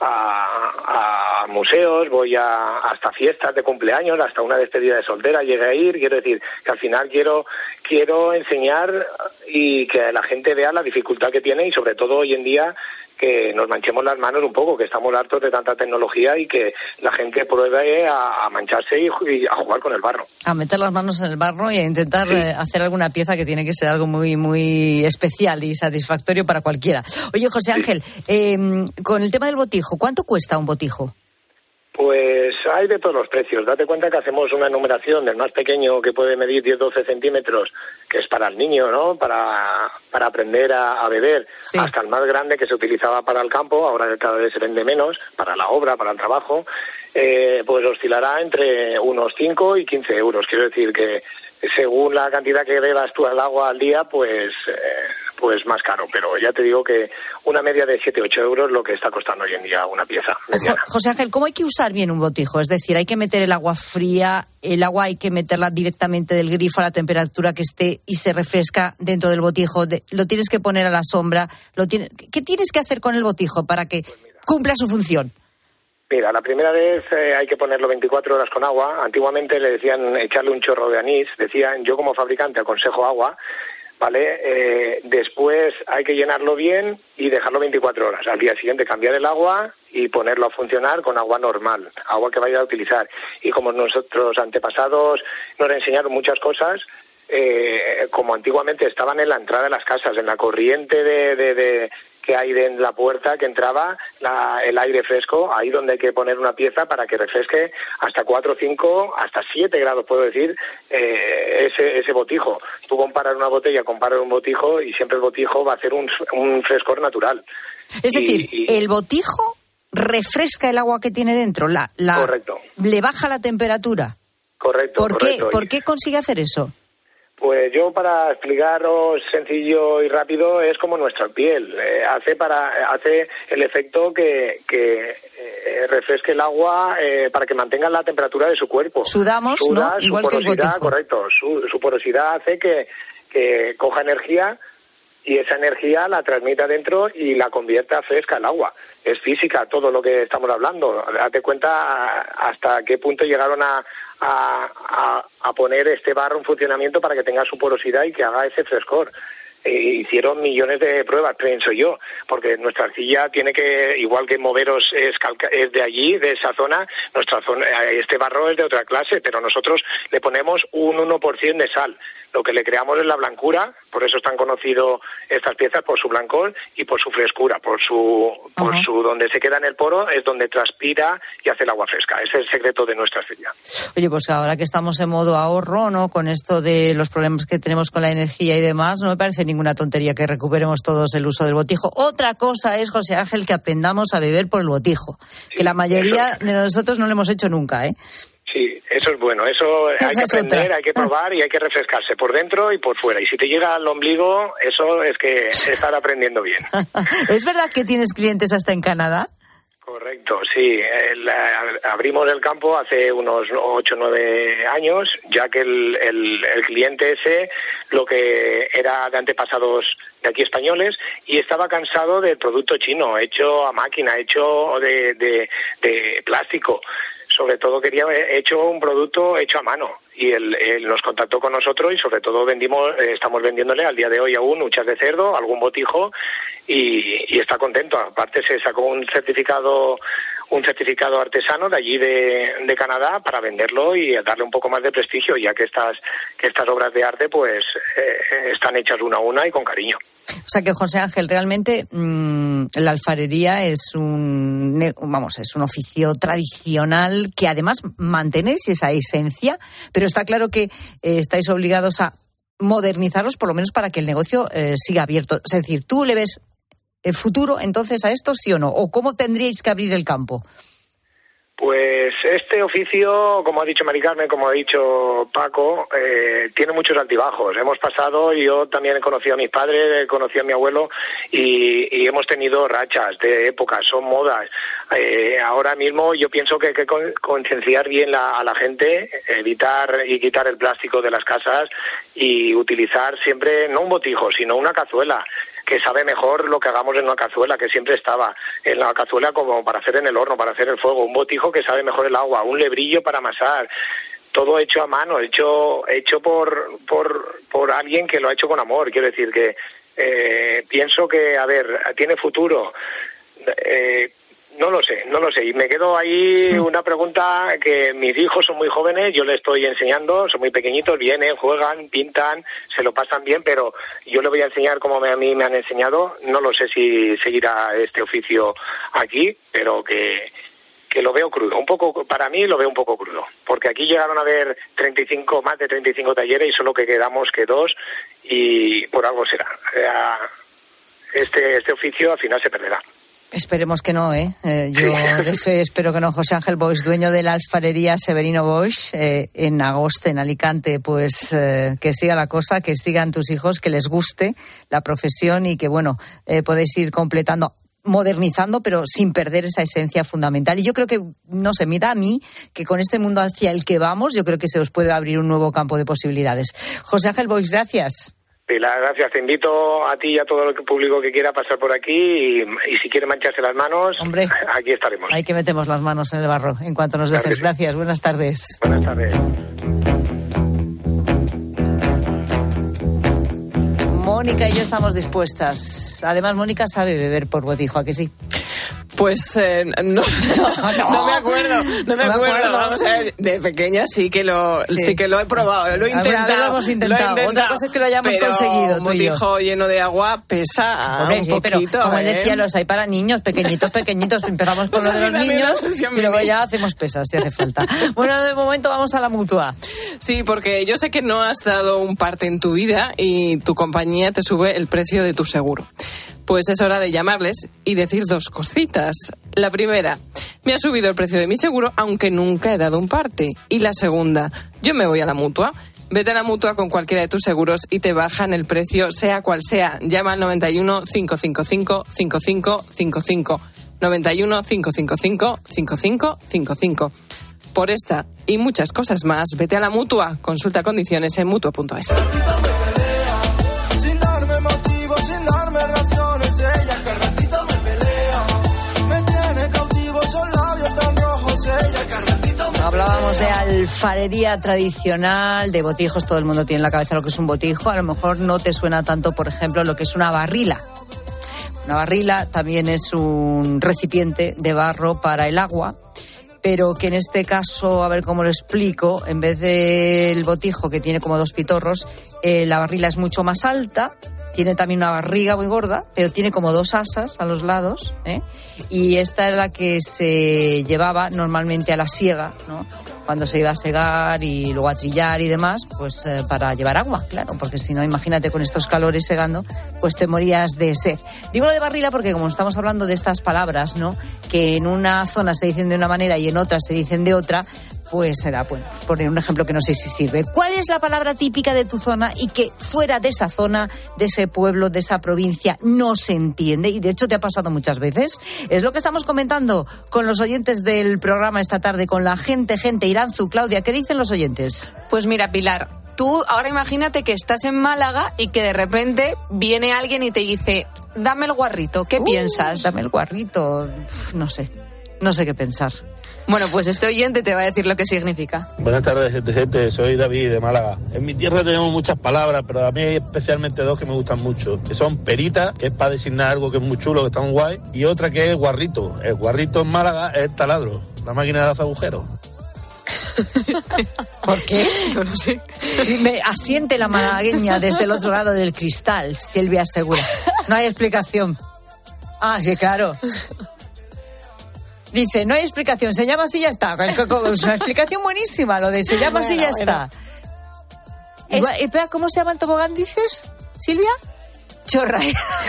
S13: A, a museos, voy a hasta fiestas de cumpleaños, hasta una despedida de soltera llegué a ir. Quiero decir que al final quiero quiero enseñar y que la gente vea la dificultad que tiene, y sobre todo hoy en día que nos manchemos las manos un poco, que estamos hartos de tanta tecnología, y que la gente pruebe a, a mancharse y, y a jugar con el barro.
S1: A meter las manos en el barro y a intentar sí. eh, hacer alguna pieza que tiene que ser algo muy muy especial y satisfactorio para cualquiera. Oye, José Ángel, sí. eh, con el tema del botijo, ¿cuánto cuesta un botijo?
S13: Pues hay de todos los precios. Date cuenta que hacemos una numeración del más pequeño, que puede medir diez doce centímetros, que es para el niño, ¿no? Para, para aprender a, a beber, sí. Hasta el más grande, que se utilizaba para el campo, ahora cada vez se vende menos, para la obra, para el trabajo, eh, pues oscilará entre unos cinco y quince euros. Quiero decir que según la cantidad que bebas tú al agua al día, pues... Eh, pues más caro, pero ya te digo que una media de siete ocho euros lo que está costando hoy en día una pieza mediana.
S1: José Ángel, ¿cómo hay que usar bien un botijo? Es decir, hay que meter el agua fría, el agua hay que meterla directamente del grifo a la temperatura que esté y se refresca dentro del botijo, de, lo tienes que poner a la sombra, lo tiene, ¿qué tienes que hacer con el botijo para que pues mira, cumpla su función?
S13: Mira, la primera vez eh, hay que ponerlo veinticuatro horas con agua. Antiguamente le decían echarle un chorro de anís, decían, yo como fabricante aconsejo agua. Vale, eh, después hay que llenarlo bien y dejarlo veinticuatro horas. Al día siguiente cambiar el agua y ponerlo a funcionar con agua normal, agua que vaya a utilizar. Y como nuestros antepasados nos enseñaron muchas cosas, eh, como antiguamente estaban en la entrada de las casas, en la corriente de, de, de que hay en la puerta que entraba la, el aire fresco, ahí donde hay que poner una pieza para que refresque hasta cuatro, cinco, hasta siete grados, puedo decir, eh, ese, ese botijo. Tú comparas una botella, comparas un botijo, y siempre el botijo va a hacer un, un frescor natural.
S1: Es y, decir, y, el botijo refresca el agua que tiene dentro, la, la,
S13: correcto.
S1: Le baja la temperatura.
S13: Correcto,
S1: ¿Por
S13: correcto.
S1: qué, ¿Por qué consigue hacer eso?
S13: Pues yo, para explicaros sencillo y rápido, es como nuestra piel. Eh, hace para hace el efecto que, que eh, refresque el agua eh, para que mantenga la temperatura de su cuerpo.
S1: Sudamos,
S13: Suda,
S1: ¿no? Igual que el botijo.
S13: Correcto. Su, su porosidad hace que, que coja energía y esa energía la transmita dentro y la convierta fresca el agua. Es física todo lo que estamos hablando. Date cuenta hasta qué punto llegaron a, a, a, a poner este barro en funcionamiento para que tenga su porosidad y que haga ese frescor. E hicieron millones de pruebas, pienso yo, porque nuestra arcilla tiene que, igual que Moveros es, calca, es de allí, de esa zona, nuestra zona, este barro es de otra clase, pero nosotros le ponemos un uno por ciento de sal. Lo que le creamos es la blancura, por eso están conocidos estas piezas, por su blancor y por su frescura, por su, por uh-huh. su donde se queda en el poro es donde transpira y hace el agua fresca. Ese es el secreto de nuestra arcilla.
S1: Oye, pues ahora que estamos en modo ahorro, ¿no? Con esto de los problemas que tenemos con la energía y demás, no me parece ninguna tontería que recuperemos todos el uso del botijo. Otra cosa es, José Ángel, que aprendamos a beber por el botijo, sí, que la mayoría de nosotros no lo hemos hecho nunca, ¿eh?
S13: Sí, Eso es bueno, eso hay
S1: Esa
S13: que
S1: es
S13: aprender,
S1: otra.
S13: hay que probar y hay que refrescarse por dentro y por fuera. Y si te llega al ombligo, eso es que estar aprendiendo bien.
S1: ¿Es verdad que tienes clientes hasta en Canadá?
S13: Correcto, sí. El, a- abrimos el campo hace unos ocho o nueve años, ya que el, el, el cliente ese lo que era de antepasados de aquí españoles y estaba cansado del producto chino, hecho a máquina, hecho de, de, de plástico. Sobre todo quería hecho un producto hecho a mano y él, él nos contactó con nosotros y sobre todo vendimos, eh, estamos vendiéndole al día de hoy aún huchas de cerdo, algún botijo y, y está contento. Aparte se sacó un certificado un certificado artesano de allí de, de Canadá para venderlo y darle un poco más de prestigio, ya que estas que estas obras de arte pues eh, están hechas una a una y con cariño.
S1: O sea que, José Ángel, realmente mmm, la alfarería es un, ne- vamos, es un oficio tradicional que además mantenéis esa esencia, pero está claro que eh, estáis obligados a modernizarlos por lo menos para que el negocio eh, siga abierto. Es decir, ¿tú le ves el futuro entonces a esto, sí o no? ¿O cómo tendríais que abrir el campo?
S13: Pues este oficio, como ha dicho Mari Carmen, como ha dicho Paco, eh, tiene muchos altibajos. Hemos pasado, yo también he conocido a mis padres, he conocido a mi abuelo y, y hemos tenido rachas de épocas, son modas. Eh, ahora mismo yo pienso que hay que con- concienciar bien la, a la gente, evitar y quitar el plástico de las casas y utilizar siempre, no un botijo, sino una cazuela, que sabe mejor lo que hagamos en una cazuela, que siempre estaba en la cazuela como para hacer en el horno, para hacer el fuego, un botijo que sabe mejor el agua, un lebrillo para amasar, todo hecho a mano, hecho hecho por por por alguien que lo ha hecho con amor. Quiero decir que eh, pienso que, a ver, tiene futuro. Eh, No lo sé, no lo sé. Y me quedo ahí sí. Una pregunta que mis hijos son muy jóvenes, yo les estoy enseñando, son muy pequeñitos, vienen, juegan, pintan, se lo pasan bien, pero yo les voy a enseñar como me, a mí me han enseñado. No lo sé si seguirá este oficio aquí, pero que, que lo veo crudo. Un poco, para mí lo veo un poco crudo, porque aquí llegaron a haber treinta y cinco, más de treinta y cinco talleres y solo que quedamos que dos y por algo será. Este, este oficio al final se perderá.
S1: Esperemos que no, ¿eh? eh yo deseo, espero que no. José Ángel Boix, dueño de la alfarería Severino Boix, eh, en Agoste, en Alicante, pues eh, que siga la cosa, que sigan tus hijos, que les guste la profesión y que, bueno, eh, podéis ir completando, modernizando, pero sin perder esa esencia fundamental. Y yo creo que, no sé, mira a mí, que con este mundo hacia el que vamos, yo creo que se os puede abrir un nuevo campo de posibilidades. José Ángel Boix, gracias.
S13: Pilar, gracias. Te invito a ti y a todo el público que quiera pasar por aquí y, y si quiere mancharse las manos,
S1: hombre,
S13: aquí estaremos.
S1: Ahí que metemos las manos en el barro en cuanto nos dejes. Gracias, buenas tardes.
S13: Buenas tardes.
S1: Mónica y yo estamos dispuestas. Además, Mónica sabe beber por botijo, ¿a que sí?
S14: Pues eh, no, no, no me acuerdo, no me
S1: no
S14: acuerdo.
S1: Me acuerdo.
S14: Vamos a ver, de pequeña sí que lo, sí. sí que lo he probado, lo he intentado.
S1: Lo hemos intentado.
S14: Lo he intentado.
S1: Otra cosa es que lo hayamos
S14: pero
S1: conseguido.
S14: Un botijo lleno de agua pesa Hombre, un
S1: sí,
S14: poquito.
S1: Pero, como
S14: ¿eh?
S1: él decía, los hay para niños, pequeñitos, pequeñitos. Empezamos con lo de los niños y luego ya hacemos pesas si hace falta. Bueno, de momento vamos a la Mutua.
S14: Sí, porque yo sé que no has dado un parte en tu vida y tu compañía te sube el precio de tu seguro. Pues es hora de llamarles y decir dos cositas. La primera, me ha subido el precio de mi seguro, aunque nunca he dado un parte. Y la segunda, yo me voy a la Mutua. Vete a la Mutua con cualquiera de tus seguros y te bajan el precio, sea cual sea. Llama al noventa y uno, cinco cinco cinco, cinco cinco cinco cinco. noventa y uno, cinco cinco cinco, cinco cinco cinco cinco. Por esta y muchas cosas más, vete a la Mutua. Consulta condiciones en mutua punto es.
S15: Sin darme motivos, sin darme razones, ella que ratito me pelea, me tiene cautivo, son labios tan rojos, ella que ratito me
S1: Hablábamos de alfarería tradicional, de botijos, todo el mundo tiene en la cabeza lo que es un botijo, a lo mejor no te suena tanto, por ejemplo, lo que es una barrila. Una barrila también es un recipiente de barro para el agua, pero que en este caso, a ver cómo lo explico, en vez del botijo que tiene como dos pitorros, eh, la barrila es mucho más alta, tiene también una barriga muy gorda, pero tiene como dos asas a los lados, ¿eh? Y esta es la que se llevaba normalmente a la siega, ¿no? Cuando se iba a segar y luego a trillar y demás, pues eh, para llevar agua, claro, porque si no, imagínate con estos calores segando, pues te morías de sed. Digo lo de barrila porque como estamos hablando de estas palabras, ¿no? Que en una zona se dicen de una manera y en otra se dicen de otra, pues será, bueno, poner un ejemplo que no sé si sirve. ¿Cuál es la palabra típica de tu zona y que fuera de esa zona, de ese pueblo, de esa provincia, no se entiende? Y de hecho te ha pasado muchas veces. Es lo que estamos comentando con los oyentes del programa esta tarde, con la gente, gente, Iranzu, Claudia, ¿qué dicen los oyentes?
S16: Pues mira, Pilar, tú ahora imagínate que estás en Málaga y que de repente viene alguien y te dice, dame el guarrito, ¿qué uh, piensas?
S1: Dame el guarrito, no sé, no sé qué pensar.
S16: Bueno, pues este oyente te va a decir lo que significa.
S17: Buenas tardes, gente, gente. Soy David de Málaga. En mi tierra tenemos muchas palabras, pero a mí hay especialmente dos que me gustan mucho, que son perita, que es para designar algo que es muy chulo, que está muy guay, y otra que es guarrito. El guarrito en Málaga es el taladro, la máquina de hacer agujeros.
S1: ¿Por qué?
S16: Yo no sé.
S1: Me asiente la malagueña desde el otro lado del cristal, Silvia Segura. No hay explicación. Ah, sí, claro. Dice, no hay explicación, se llama así y ya está. Es una explicación buenísima, lo de se llama así y ya está. Igual, espera, ¿cómo se llama el tobogán, dices, Silvia? Chorra.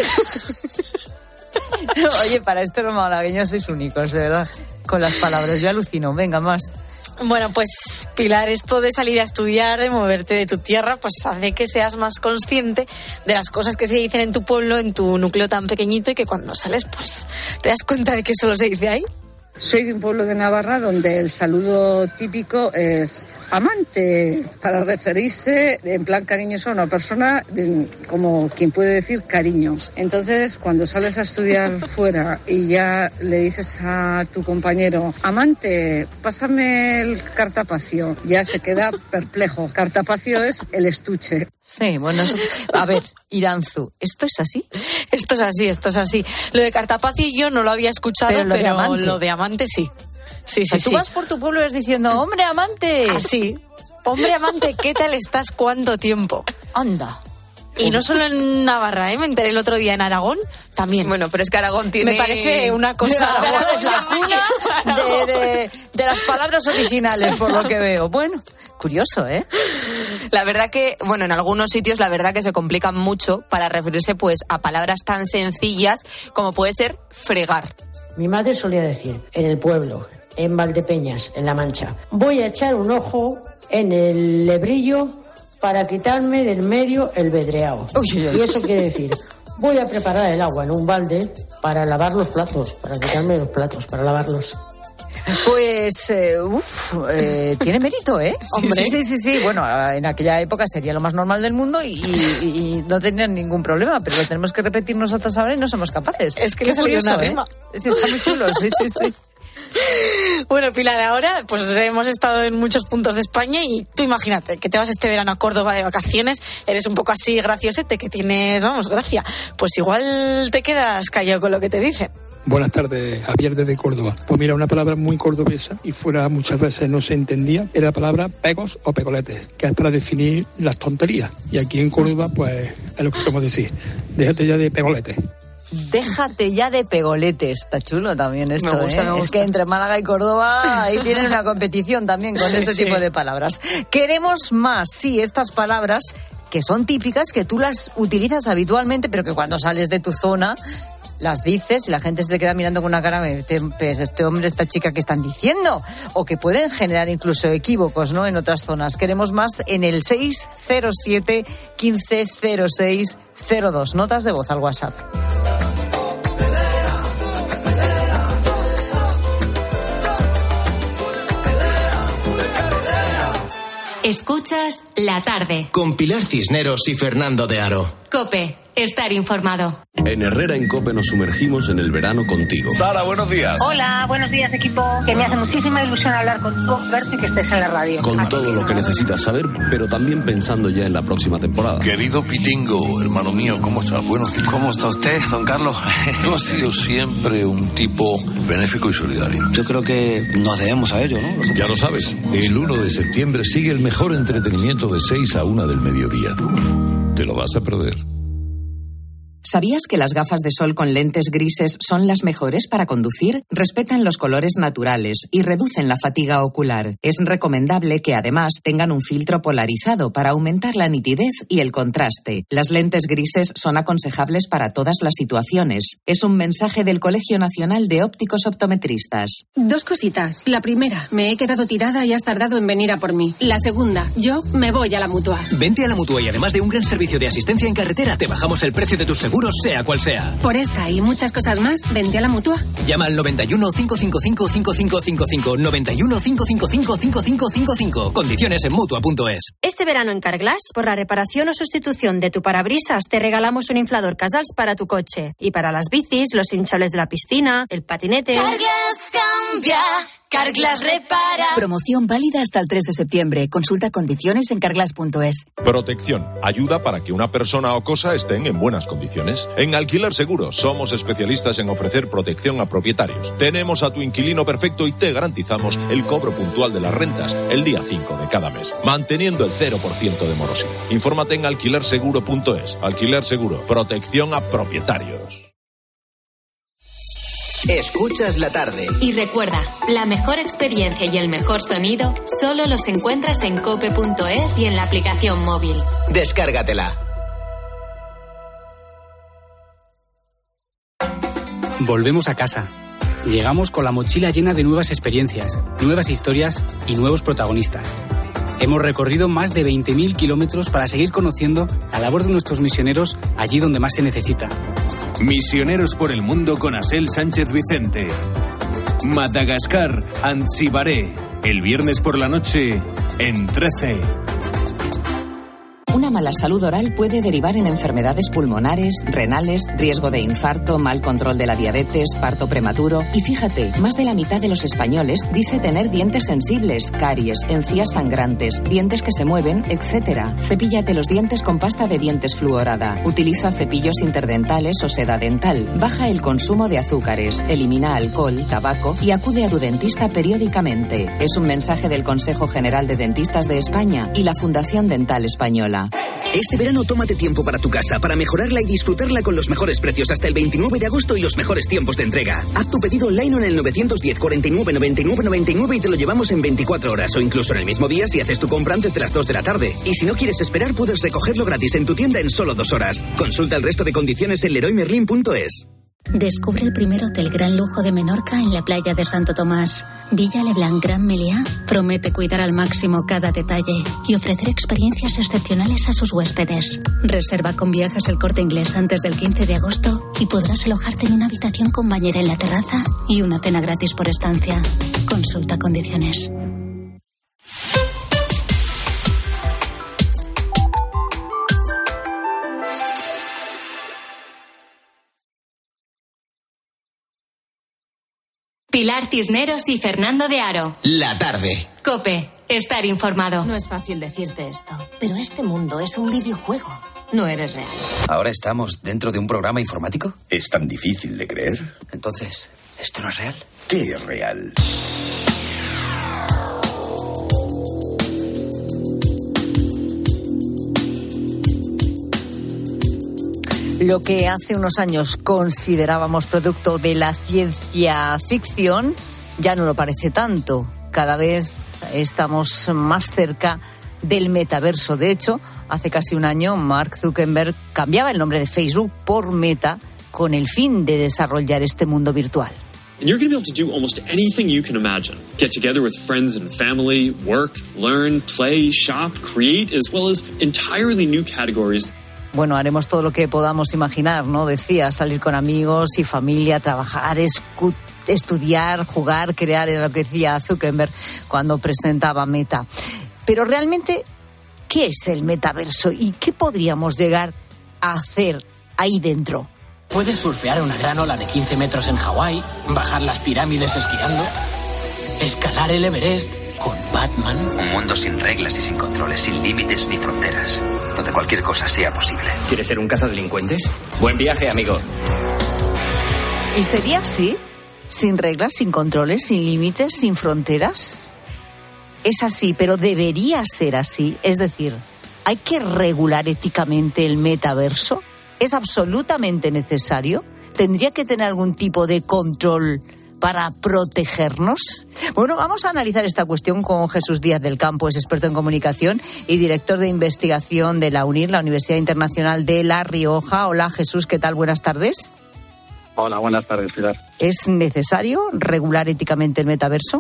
S1: Oye, para esto los malagueños sois únicos, de verdad, con las palabras. Yo alucino. Venga, más.
S18: Bueno, pues Pilar, esto de salir a estudiar, de moverte de tu tierra, pues hace que seas más consciente de las cosas que se dicen en tu pueblo, en tu núcleo tan pequeñito, y que cuando sales, pues te das cuenta de que solo se dice ahí.
S19: Soy de un pueblo de Navarra donde el saludo típico es amante, para referirse en plan cariñoso a una persona de, como quien puede decir cariño. Entonces, cuando sales a estudiar fuera y ya le dices a tu compañero, amante, pásame el cartapacio, ya se queda perplejo. Cartapacio es el estuche.
S1: Sí, bueno, eso, a ver, Iranzu, ¿esto es así?
S18: Esto es así, esto es así. Lo de cartapacio yo no lo había escuchado, pero lo, pero de, amante. lo de amante sí. Sí, sí,
S1: o sea, tú
S18: sí.
S1: vas por tu pueblo y vas diciendo, hombre amante.
S18: Así. Hombre amante, ¿qué tal estás? ¿Cuánto tiempo?
S1: Anda.
S18: Y no solo en Navarra, ¿eh? Me enteré el otro día en Aragón también.
S16: Bueno, pero es que Aragón tiene...
S18: Me parece una cosa...
S1: Aragón es la cuna de, de, de las palabras originales, por lo que veo. Bueno, curioso, ¿eh?
S16: La verdad que, bueno, en algunos sitios la verdad que se complican mucho para referirse pues a palabras tan sencillas como puede ser fregar.
S20: Mi madre solía decir, en el pueblo, en Valdepeñas, en La Mancha, voy a echar un ojo en el lebrillo para quitarme del medio el vedreado. Uy, uy, uy. Y eso quiere decir, voy a preparar el agua en un balde para lavar los platos, para quitarme los platos, para lavarlos.
S1: Pues, eh, uff, eh, tiene mérito, ¿eh?
S18: Hombre.
S1: Sí, sí, sí, sí. Bueno, en aquella época sería lo más normal del mundo y, y, y no tenían ningún problema, pero lo tenemos que repetir nosotras ahora y no somos capaces.
S18: Es que le salió una rima.
S1: ¿eh? Está muy chulo, sí, sí, sí.
S18: Bueno, Pilar, ahora pues hemos estado en muchos puntos de España y tú imagínate que te vas este verano a Córdoba de vacaciones, eres un poco así graciosete, que tienes, vamos, gracia. Pues igual te quedas callado con lo que te dicen.
S21: Buenas tardes, Javier desde Córdoba. Pues mira, una palabra muy cordobesa y fuera muchas veces no se entendía, era la palabra pegos o pegoletes, que es para definir las tonterías. Y aquí en Córdoba, pues es lo que podemos decir, déjate ya de pegoletes.
S1: Déjate ya de pegoletes. Está chulo también esto,
S16: me gusta,
S1: ¿eh?
S16: me gusta.
S1: Es que entre Málaga y Córdoba ahí tienen una competición también con sí, este sí. tipo de palabras. Queremos más, sí, estas palabras que son típicas, que tú las utilizas habitualmente, pero que cuando sales de tu zona las dices y la gente se te queda mirando con una cara, este, este hombre, esta chica, ¿qué están diciendo? O que pueden generar incluso equívocos, ¿no? En otras zonas. Queremos más en el seis cero siete, quince cero seis cero dos. Notas de voz al WhatsApp.
S3: Escuchas La Tarde.
S2: Con Pilar Cisneros y Fernando de Aro.
S3: COPE. Estar informado.
S22: En Herrera en COPE nos sumergimos en el verano contigo.
S23: Sara, buenos días.
S24: Hola, buenos días, equipo. Que me hace muchísima ilusión hablar contigo, verte y que estés en la radio.
S22: Con
S24: Aquí
S22: todo lo que necesitas saber, pero también pensando ya en la próxima temporada.
S23: Querido Pitingo, hermano mío, ¿cómo estás? Buenos días.
S25: ¿Cómo está usted, don Carlos?
S23: Tú has sido siempre un tipo benéfico y solidario.
S25: Yo creo que nos debemos a ello, ¿no?
S23: Ya lo sabes, el uno de septiembre sigue el mejor entretenimiento de seis a una del mediodía. Te lo vas a perder.
S4: ¿Sabías que las gafas de sol con lentes grises son las mejores para conducir? Respetan los colores naturales y reducen la fatiga ocular. Es recomendable que además tengan un filtro polarizado para aumentar la nitidez y el contraste. Las lentes grises son aconsejables para todas las situaciones. Es un mensaje del Colegio Nacional de Ópticos Optometristas.
S5: Dos cositas. La primera, me he quedado tirada y has tardado en venir a por mí. La segunda, yo me voy a la Mutua.
S6: Vente a la Mutua y además de un gran servicio de asistencia en carretera, te bajamos el precio de tus seguros, sea cual sea.
S5: Por esta y muchas cosas más, vente a la Mutua.
S6: Llama al noventa y uno, cinco cinco cinco, cinco cinco cinco cinco, noventa y uno, cinco cinco cinco, cinco cinco cinco cinco. Condiciones en Mutua punto es.
S7: Este verano en Carglass, por la reparación o sustitución de tu parabrisas, te regalamos un inflador Casals para tu coche. Y para las bicis, los hinchables de la piscina, el patinete...
S8: Carglass cambia, Carglass repara.
S26: Promoción válida hasta el tres de septiembre. Consulta condiciones en carglass punto es.
S27: Protección. Ayuda para que una persona o cosa estén en buenas condiciones. En Alquiler Seguro somos especialistas en ofrecer protección a propietarios. Tenemos a tu inquilino perfecto y te garantizamos el cobro puntual de las rentas el día cinco de cada mes, manteniendo el cero por ciento de morosidad. Infórmate en alquiler seguro punto es. Alquiler Seguro. Protección a propietarios.
S2: Escuchas la tarde.
S3: Y recuerda, la mejor experiencia y el mejor sonido solo los encuentras en cope punto es y en la aplicación móvil.
S2: Descárgatela.
S28: Volvemos a casa. Llegamos con la mochila llena de nuevas experiencias, nuevas historias y nuevos protagonistas. Hemos recorrido más de veinte mil kilómetros para seguir conociendo la labor de nuestros misioneros allí donde más se necesita.
S29: Misioneros por el mundo con Asel Sánchez Vicente. Madagascar, Antsibaré. El viernes por la noche en trece.
S4: Una mala salud oral puede derivar en enfermedades pulmonares, renales, riesgo de infarto, mal control de la diabetes, parto prematuro. Y fíjate, más de la mitad de los españoles dice tener dientes sensibles, caries, encías sangrantes, dientes que se mueven, etcétera. Cepíllate los dientes con pasta de dientes fluorada. Utiliza cepillos interdentales o seda dental. Baja el consumo de azúcares, elimina alcohol, tabaco y acude a tu dentista periódicamente. Es un mensaje del Consejo General de Dentistas de España y la Fundación Dental Española.
S30: Este verano tómate tiempo para tu casa, para mejorarla y disfrutarla con los mejores precios hasta el veintinueve de agosto y los mejores tiempos de entrega. Haz tu pedido online en el nueve uno cero, cuarenta y nueve, noventa y nueve, noventa y nueve y te lo llevamos en veinticuatro horas o incluso en el mismo día si haces tu compra antes de las dos de la tarde. Y si no quieres esperar, puedes recogerlo gratis en tu tienda en solo dos horas. Consulta el resto de condiciones en leroy merlin punto es.
S31: Descubre el primer hotel gran lujo de Menorca en la playa de Santo Tomás. Villa Leblanc Gran Meliá promete cuidar al máximo cada detalle y ofrecer experiencias excepcionales a sus huéspedes. Reserva con Viajes El Corte Inglés antes del quince de agosto y podrás alojarte en una habitación con bañera en la terraza y una cena gratis por estancia. Consulta condiciones.
S3: Pilar Cisneros y Fernando de Aro.
S2: La tarde.
S3: COPE. Estar informado.
S32: No es fácil decirte esto, pero este mundo es un videojuego. No eres real.
S33: ¿Ahora estamos dentro de un programa informático?
S34: ¿Es tan difícil de creer?
S33: Entonces, ¿esto no es real?
S34: ¿Qué es real?
S1: Lo que hace unos años considerábamos producto de la ciencia ficción ya no lo parece tanto. Cada vez estamos más cerca del metaverso. De hecho, hace casi un año Mark Zuckerberg cambiaba el nombre de Facebook por Meta con el fin de desarrollar este mundo virtual.
S35: And you're going to be able to do almost anything you can imagine. Get together with friends and family, work, learn, play, shop, create, as well as entirely new categories.
S1: Bueno, haremos todo lo que podamos imaginar, ¿no? Decía, salir con amigos y familia, trabajar, escu- estudiar, jugar, crear, era lo que decía Zuckerberg cuando presentaba Meta. Pero realmente, ¿qué es el metaverso y qué podríamos llegar a hacer ahí dentro?
S36: Puedes surfear una gran ola de quince metros en Hawái, bajar las pirámides esquiando, escalar el Everest con Batman.
S33: Un mundo sin reglas y sin controles, sin límites ni fronteras, donde cualquier cosa sea posible.
S36: ¿Quieres ser un cazadelincuentes? Buen viaje, amigo.
S1: ¿Y sería así? ¿Sin reglas, sin controles, sin límites, sin fronteras? Es así, pero debería ser así. Es decir, ¿hay que regular éticamente el metaverso? ¿Es absolutamente necesario? ¿Tendría que tener algún tipo de control para protegernos? Bueno, vamos a analizar esta cuestión con Jesús Díaz del Campo, es experto en comunicación y director de investigación de la UNIR, la Universidad Internacional de La Rioja. Hola Jesús, ¿qué tal? Buenas tardes.
S9: Hola, buenas tardes, Pilar.
S1: ¿Es necesario regular éticamente el metaverso?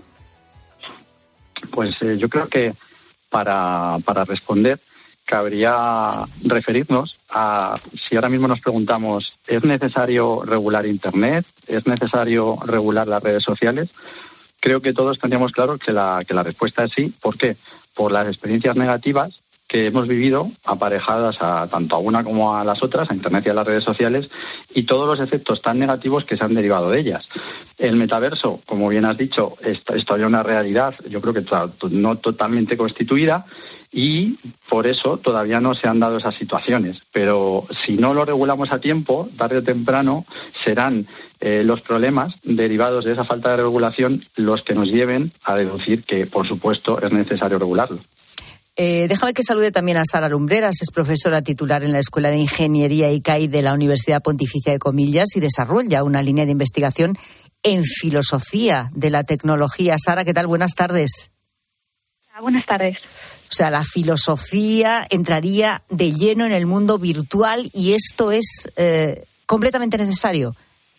S9: Pues eh, yo creo que para, para responder cabría referirnos a si ahora mismo nos preguntamos, ¿es necesario regular Internet? ¿Es necesario regular las redes sociales? Creo que todos tendríamos claro que la, que la respuesta es sí. ¿Por qué? Por las experiencias negativas que hemos vivido aparejadas a tanto a una como a las otras, a Internet y a las redes sociales, y todos los efectos tan negativos que se han derivado de ellas. El metaverso, como bien has dicho, es, es todavía una realidad, yo creo que to- no totalmente constituida, y por eso todavía no se han dado esas situaciones. Pero si no lo regulamos a tiempo, tarde o temprano, serán eh, los problemas derivados de esa falta de regulación los que nos lleven a deducir que, por supuesto, es necesario regularlo.
S1: Eh, déjame que salude también a Sara Lumbreras, es profesora titular en la Escuela de Ingeniería I C A I de la Universidad Pontificia de Comillas y desarrolla una línea de investigación en filosofía de la tecnología. Sara, ¿qué tal? Buenas tardes.
S10: Buenas tardes.
S1: O sea, la filosofía entraría de lleno en el mundo virtual y esto es eh, completamente necesario.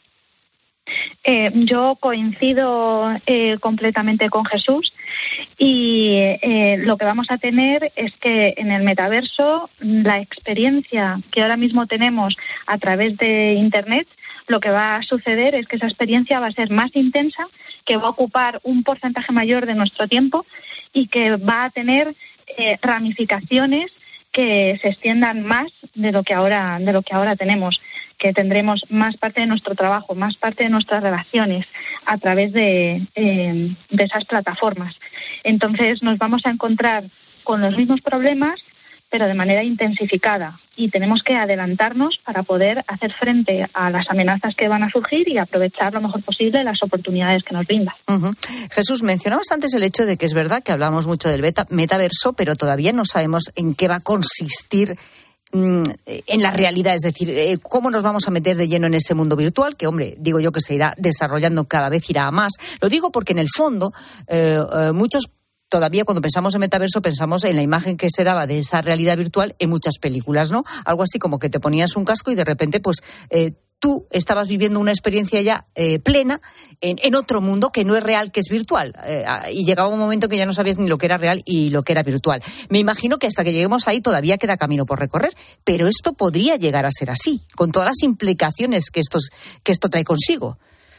S10: Eh, yo coincido eh, completamente con Jesús y eh, lo que vamos a tener es que en el metaverso la experiencia que ahora mismo tenemos a través de Internet, lo que va a suceder es que esa experiencia va a ser más intensa, que va a ocupar un porcentaje mayor de nuestro tiempo y que va a tener eh, ramificaciones que se extiendan más de lo que ahora de lo que ahora tenemos, que tendremos más parte de nuestro trabajo, más parte de nuestras relaciones a través de, eh, de esas plataformas. Entonces nos vamos a encontrar con los mismos problemas, pero de manera intensificada, y tenemos que adelantarnos para poder hacer frente a las amenazas que van a surgir y aprovechar lo mejor posible las oportunidades que nos brindan.
S1: Uh-huh. Jesús, mencionabas antes el hecho de que es verdad que hablamos mucho del beta, metaverso, pero todavía no sabemos en qué va a consistir mm, en la realidad, es decir, eh, cómo nos vamos a meter de lleno en ese mundo virtual, que, hombre, digo yo que se irá desarrollando cada vez, irá a más. Lo digo porque en el fondo eh, eh, muchos todavía cuando pensamos en metaverso pensamos en la imagen que se daba de esa realidad virtual en muchas películas, ¿no? Algo así como que te ponías un casco y de repente pues eh, tú estabas viviendo una experiencia ya eh, plena en, en otro mundo que no es real, que es virtual. Eh, y llegaba un momento que ya no sabías ni lo que era real y lo que era virtual. Me imagino que hasta que lleguemos ahí todavía queda camino por recorrer, pero esto podría llegar a ser así, con todas las implicaciones que, estos, que esto trae consigo.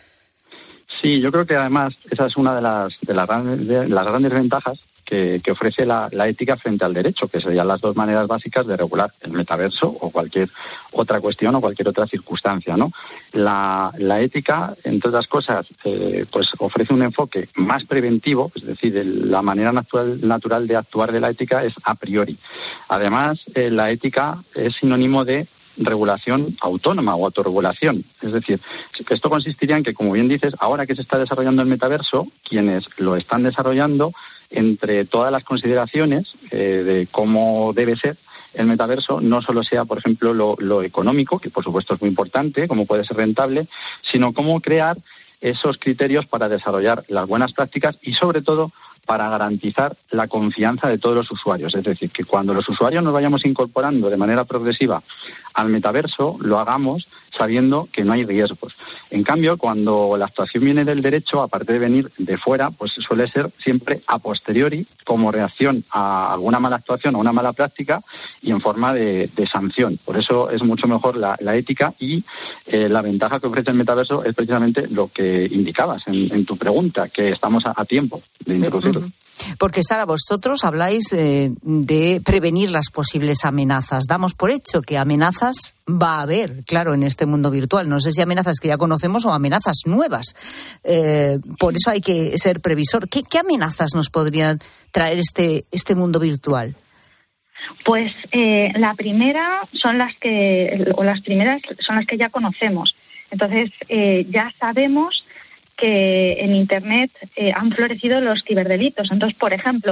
S9: Sí, yo creo que además esa es una de las de las grandes, de las grandes ventajas que, que ofrece la, la ética frente al derecho, que serían las dos maneras básicas de regular el metaverso o cualquier otra cuestión o cualquier otra circunstancia, ¿no? La, la ética, entre otras cosas, eh, pues ofrece un enfoque más preventivo, es decir, el, la manera natural, natural de actuar de la ética es a priori. Además, eh, la ética es sinónimo de regulación autónoma o autorregulación. Es decir, esto consistiría en que, como bien dices, ahora que se está desarrollando el metaverso, quienes lo están desarrollando, entre todas las consideraciones eh, de cómo debe ser el metaverso, no solo sea, por ejemplo, lo, lo económico, que por supuesto es muy importante, cómo puede ser rentable, sino cómo crear esos criterios para desarrollar las buenas prácticas y, sobre todo, para garantizar la confianza de todos los usuarios. Es decir, que cuando los usuarios nos vayamos incorporando de manera progresiva al metaverso, lo hagamos sabiendo que no hay riesgos. En cambio, cuando la actuación viene del derecho, aparte de venir de fuera, pues suele ser siempre a posteriori, como reacción a alguna mala actuación o una mala práctica y en forma de, de sanción. Por eso es mucho mejor la, la ética y eh, la ventaja que ofrece el metaverso es precisamente lo que indicabas en, en tu pregunta, que estamos a, a tiempo de introducirlo.
S1: Porque, Sara, vosotros habláis eh, de prevenir las posibles amenazas. Damos por hecho que amenazas va a haber, claro, en este mundo virtual. No sé si amenazas que ya conocemos o amenazas nuevas. Eh, por eso hay que ser previsor. ¿Qué, qué amenazas nos podría traer este, este mundo virtual?
S10: Pues eh, la primera son las que, o las primeras son las que ya conocemos. Entonces, eh, ya sabemos que en Internet eh, han florecido los ciberdelitos. Entonces, por ejemplo,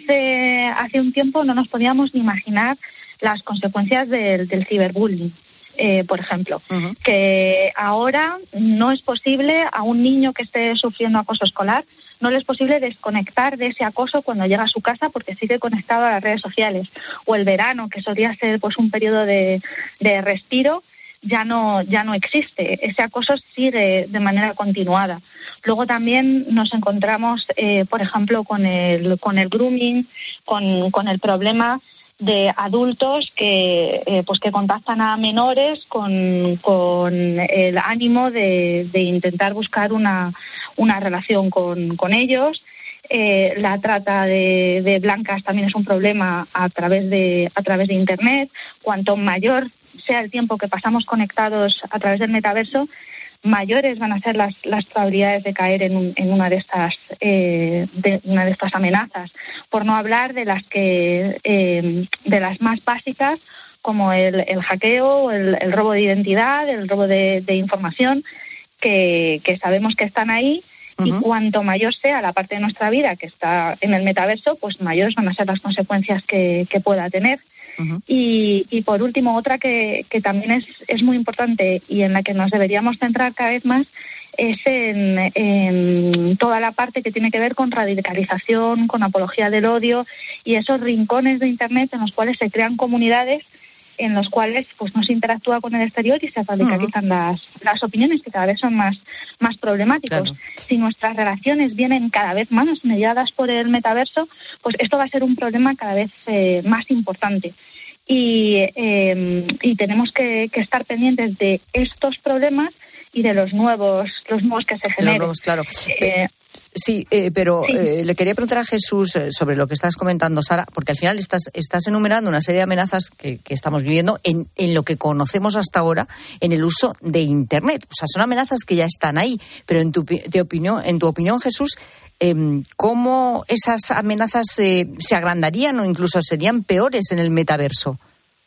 S10: hace hace un tiempo no nos podíamos ni imaginar las consecuencias del, del ciberbullying. Eh, por ejemplo, uh-huh. que ahora no es posible a un niño que esté sufriendo acoso escolar, no le es posible desconectar de ese acoso cuando llega a su casa porque sigue conectado a las redes sociales. O el verano, que solía ser pues un periodo de, de respiro, ya no ya no existe. Ese acoso sigue de manera continuada. Luego también nos encontramos, eh, por ejemplo, con el con el grooming, con, con el problema de adultos que eh, pues que contactan a menores con, con el ánimo de, de intentar buscar una, una relación con, con ellos. Eh, la trata de, de blancas también es un problema a través de a través de Internet. Cuanto mayor sea el tiempo que pasamos conectados a través del metaverso, mayores van a ser las, las probabilidades de caer en, un, en una de estas eh, de una de estas amenazas, por no hablar de las que eh, de las más básicas, como el, el hackeo, el, el robo de identidad, el robo de, de información, que, que sabemos que están ahí. Uh-huh. Y cuanto mayor sea la parte de nuestra vida que está en el metaverso, pues mayores van a ser las consecuencias que, que pueda tener. Uh-huh. Y, y por último, otra que, que también es, es muy importante y en la que nos deberíamos centrar cada vez más es en, en toda la parte que tiene que ver con radicalización, con apología del odio y esos rincones de Internet en los cuales se crean comunidades en los cuales pues no se interactúa con el exterior y se radicalizan uh-huh. las, las opiniones, que cada vez son más, más problemáticos. Claro. Si nuestras relaciones vienen cada vez más mediadas por el metaverso, pues esto va a ser un problema cada vez eh, más importante. Y, eh, y tenemos que, que estar pendientes de estos problemas y de los nuevos, los nuevos que se generen.
S1: Los nuevos, claro. Eh, Sí, eh, pero sí. Eh, le quería preguntar a Jesús eh, sobre lo que estás comentando, Sara, porque al final estás, estás enumerando una serie de amenazas que, que estamos viviendo en, en lo que conocemos hasta ahora en el uso de Internet. O sea, son amenazas que ya están ahí, pero en tu, de opinión, en tu opinión, Jesús, eh, ¿cómo esas amenazas eh, se agrandarían o incluso serían peores en el metaverso?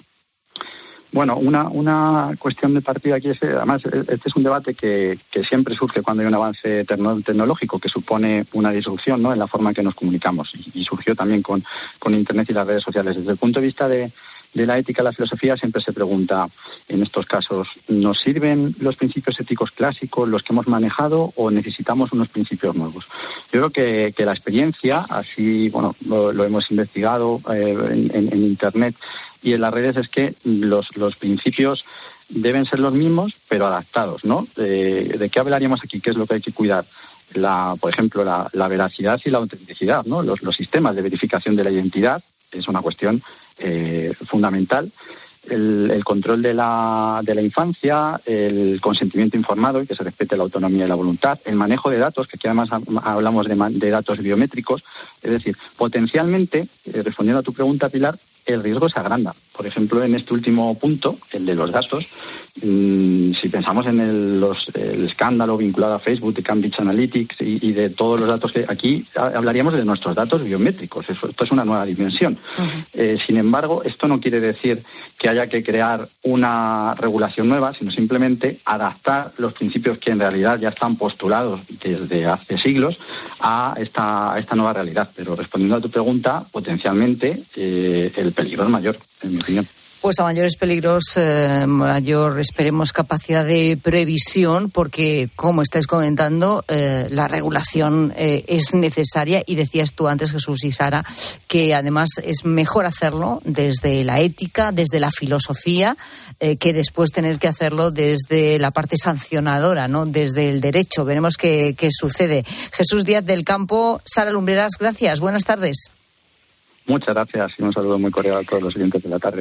S9: Bueno, una, una cuestión de partida aquí es, además, este es un debate que, que siempre surge cuando hay un avance tecno, tecnológico que supone una disrupción, ¿no?, en la forma en que nos comunicamos. Y, y surgió también con, con Internet y las redes sociales. Desde el punto de vista de, de la ética, la filosofía siempre se pregunta, en estos casos, ¿nos sirven los principios éticos clásicos, los que hemos manejado, o necesitamos unos principios nuevos? Yo creo que, que la experiencia, así, bueno, lo, lo hemos investigado eh, en, en, en Internet y en las redes, es que los, los principios deben ser los mismos, pero adaptados, ¿no? Eh, ¿De qué hablaríamos aquí? ¿Qué es lo que hay que cuidar? La, por ejemplo, la, la veracidad y la autenticidad, ¿no? Los, los sistemas de verificación de la identidad es una cuestión eh, fundamental. El, el control de la, de la infancia, el consentimiento informado y que se respete la autonomía y la voluntad, el manejo de datos, que aquí además hablamos de, de datos biométricos. Es decir, potencialmente, eh, respondiendo a tu pregunta, Pilar, el riesgo se agranda. Por ejemplo, en este último punto, el de los datos, mmm, si pensamos en el, los, el escándalo vinculado a Facebook, de Cambridge Analytics y, y de todos los datos que aquí hablaríamos de nuestros datos biométricos. Eso, esto es una nueva dimensión. Uh-huh. Eh, sin embargo, esto no quiere decir que haya que crear una regulación nueva, sino simplemente adaptar los principios que en realidad ya están postulados desde hace siglos a esta, a esta nueva realidad. Pero respondiendo a tu pregunta, potencialmente eh, el peligro es mayor, en mi opinión.
S1: Pues a mayores peligros, eh, mayor, esperemos, capacidad de previsión, porque, como estáis comentando, eh, la regulación eh, es necesaria, y decías tú antes, Jesús y Sara, que además es mejor hacerlo desde la ética, desde la filosofía, eh, que después tener que hacerlo desde la parte sancionadora, ¿no?, desde el derecho. Veremos qué, qué sucede. Jesús Díaz del Campo, Sara Lumbreras, gracias. Buenas tardes.
S9: Muchas gracias y un saludo muy cordial a todos los oyentes de la tarde.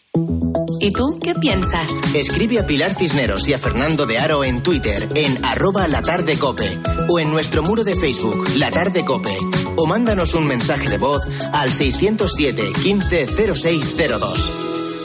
S3: ¿Y tú qué piensas?
S2: Escribe a Pilar Cisneros y a Fernando de Aro en Twitter, en arroba latardecope, o en nuestro muro de Facebook, La Tarde Cope, o mándanos un mensaje de voz al seiscientos siete, quince, cero seis cero dos.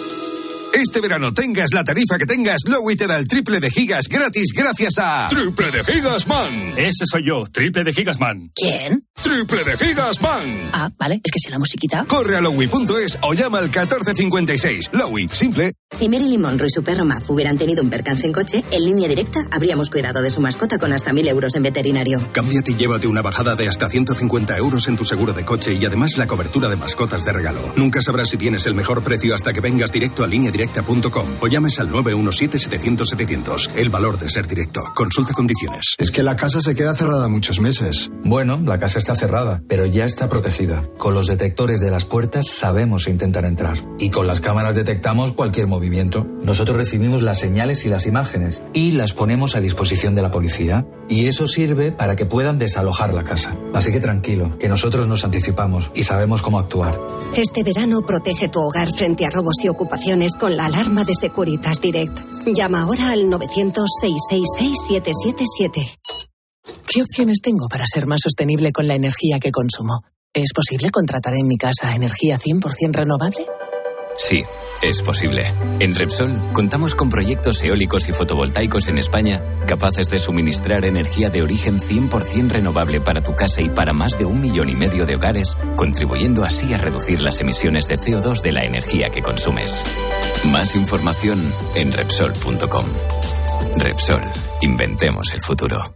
S5: Este verano, tengas la tarifa que tengas, Lowy te da el triple de gigas gratis gracias a Triple de Gigas Man.
S11: Ese soy yo, Triple de Gigas Man.
S31: ¿Quién?
S5: Triple de Gigas Man.
S31: Ah, vale, es que si la musiquita.
S5: Corre a lowy punto es o llama al catorce cincuenta y seis. Lowy, simple,
S6: Si Marilyn Monroe y su perro Muff hubieran tenido un percance en coche, en Línea Directa habríamos cuidado de su mascota con hasta mil euros en veterinario.
S7: Cámbiate y llévate una bajada de hasta ciento cincuenta euros en tu seguro de coche y además la cobertura de mascotas de regalo. Nunca sabrás si tienes el mejor precio hasta que vengas directo a línea directa punto com o llames al nueve uno siete, setecientos, setecientos. El valor de ser directo. Consulta condiciones.
S12: Es que la casa se queda cerrada muchos meses.
S13: Bueno, la casa está cerrada, pero ya está protegida. Con los detectores de las puertas sabemos intentar entrar. Y con las cámaras detectamos cualquier movimiento. Nosotros recibimos las señales y las imágenes y las ponemos a disposición de la policía. Y eso sirve para que puedan desalojar la casa. Así que tranquilo, que nosotros nos anticipamos y sabemos cómo actuar.
S14: Este verano protege tu hogar frente a robos y ocupaciones con la alarma de Securitas Direct. Llama ahora al novecientos, seiscientos sesenta y seis, siete siete siete.
S15: ¿Qué opciones tengo para ser más sostenible con la energía que consumo? ¿Es posible contratar en mi casa energía cien por ciento renovable?
S16: Sí, es posible. En Repsol contamos con proyectos eólicos y fotovoltaicos en España capaces de suministrar energía de origen cien por ciento renovable para tu casa y para más de un millón y medio de hogares, contribuyendo así a reducir las emisiones de C O dos de la energía que consumes. Más información en Repsol punto com. Repsol, inventemos el futuro.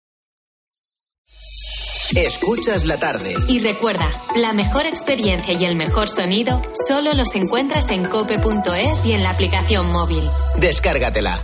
S2: Escuchas la tarde.
S3: Y recuerda, la mejor experiencia y el mejor sonido solo los encuentras en cope punto es y en la aplicación móvil.
S2: Descárgatela.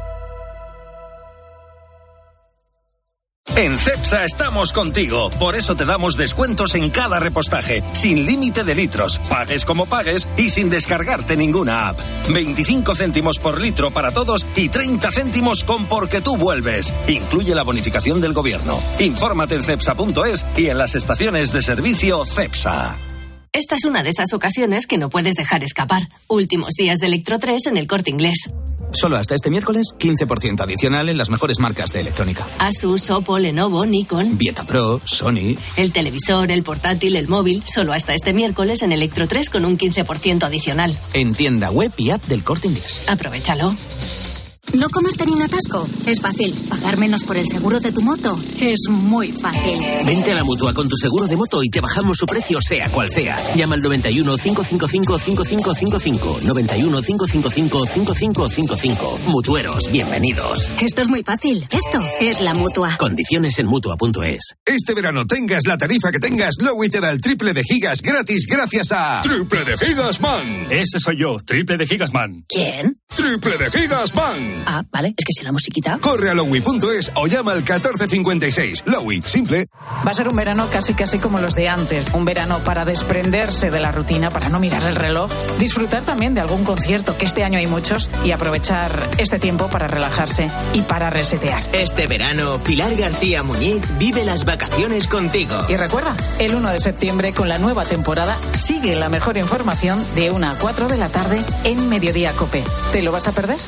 S17: En Cepsa estamos contigo, por eso te damos descuentos en cada repostaje, sin límite de litros, pagues como pagues y sin descargarte ninguna app. veinticinco céntimos por litro para todos y treinta céntimos con Porque tú vuelves. Incluye la bonificación del gobierno. Infórmate en cepsa punto es y en las estaciones de servicio Cepsa.
S18: Esta es una de esas ocasiones que no puedes dejar escapar. Últimos días de Electro tres en El Corte Inglés.
S19: Solo hasta este miércoles, quince por ciento adicional en las mejores marcas de electrónica.
S18: Asus, Oppo, Lenovo, Nikon.
S19: Vieta Pro, Sony.
S18: El televisor, el portátil, el móvil. Solo hasta este miércoles en Electro tres con un quince por ciento adicional.
S19: En tienda web y app del Corte Inglés.
S18: Aprovechalo.
S31: No comerte ni un atasco. Es fácil. Pagar menos por el seguro de tu moto. Es muy fácil.
S20: Vente a la Mutua con tu seguro de moto y te bajamos su precio sea cual sea. Llama al noventa y uno, cinco cinco cinco, cinco cinco cinco cinco. noventa y uno, cinco cinco cinco, cinco cinco cinco cinco. Mutueros, bienvenidos.
S31: Esto es muy fácil. Esto es la Mutua.
S20: Condiciones en Mutua punto es.
S5: Este verano tengas la tarifa que tengas, Lowy te da el triple de gigas gratis gracias a Triple de Gigas Man.
S11: Ese soy yo, Triple de Gigas Man.
S31: ¿Quién?
S5: Triple de Gigas Man.
S31: Ah, vale, es que si la musiquita.
S5: Corre a lowy punto es o llama al catorce cincuenta y seis. Lowy, simple.
S21: Va a ser un verano casi casi como los de antes. Un verano para desprenderse de la rutina, para no mirar el reloj. Disfrutar también de algún concierto, que este año hay muchos, y aprovechar este tiempo para relajarse y para resetear.
S2: Este verano, Pilar García Muñiz vive las vacaciones contigo.
S21: Y recuerda, el uno de septiembre con la nueva temporada sigue la mejor información de una a cuatro de la tarde en Mediodía Cope. ¿Te lo vas a perder?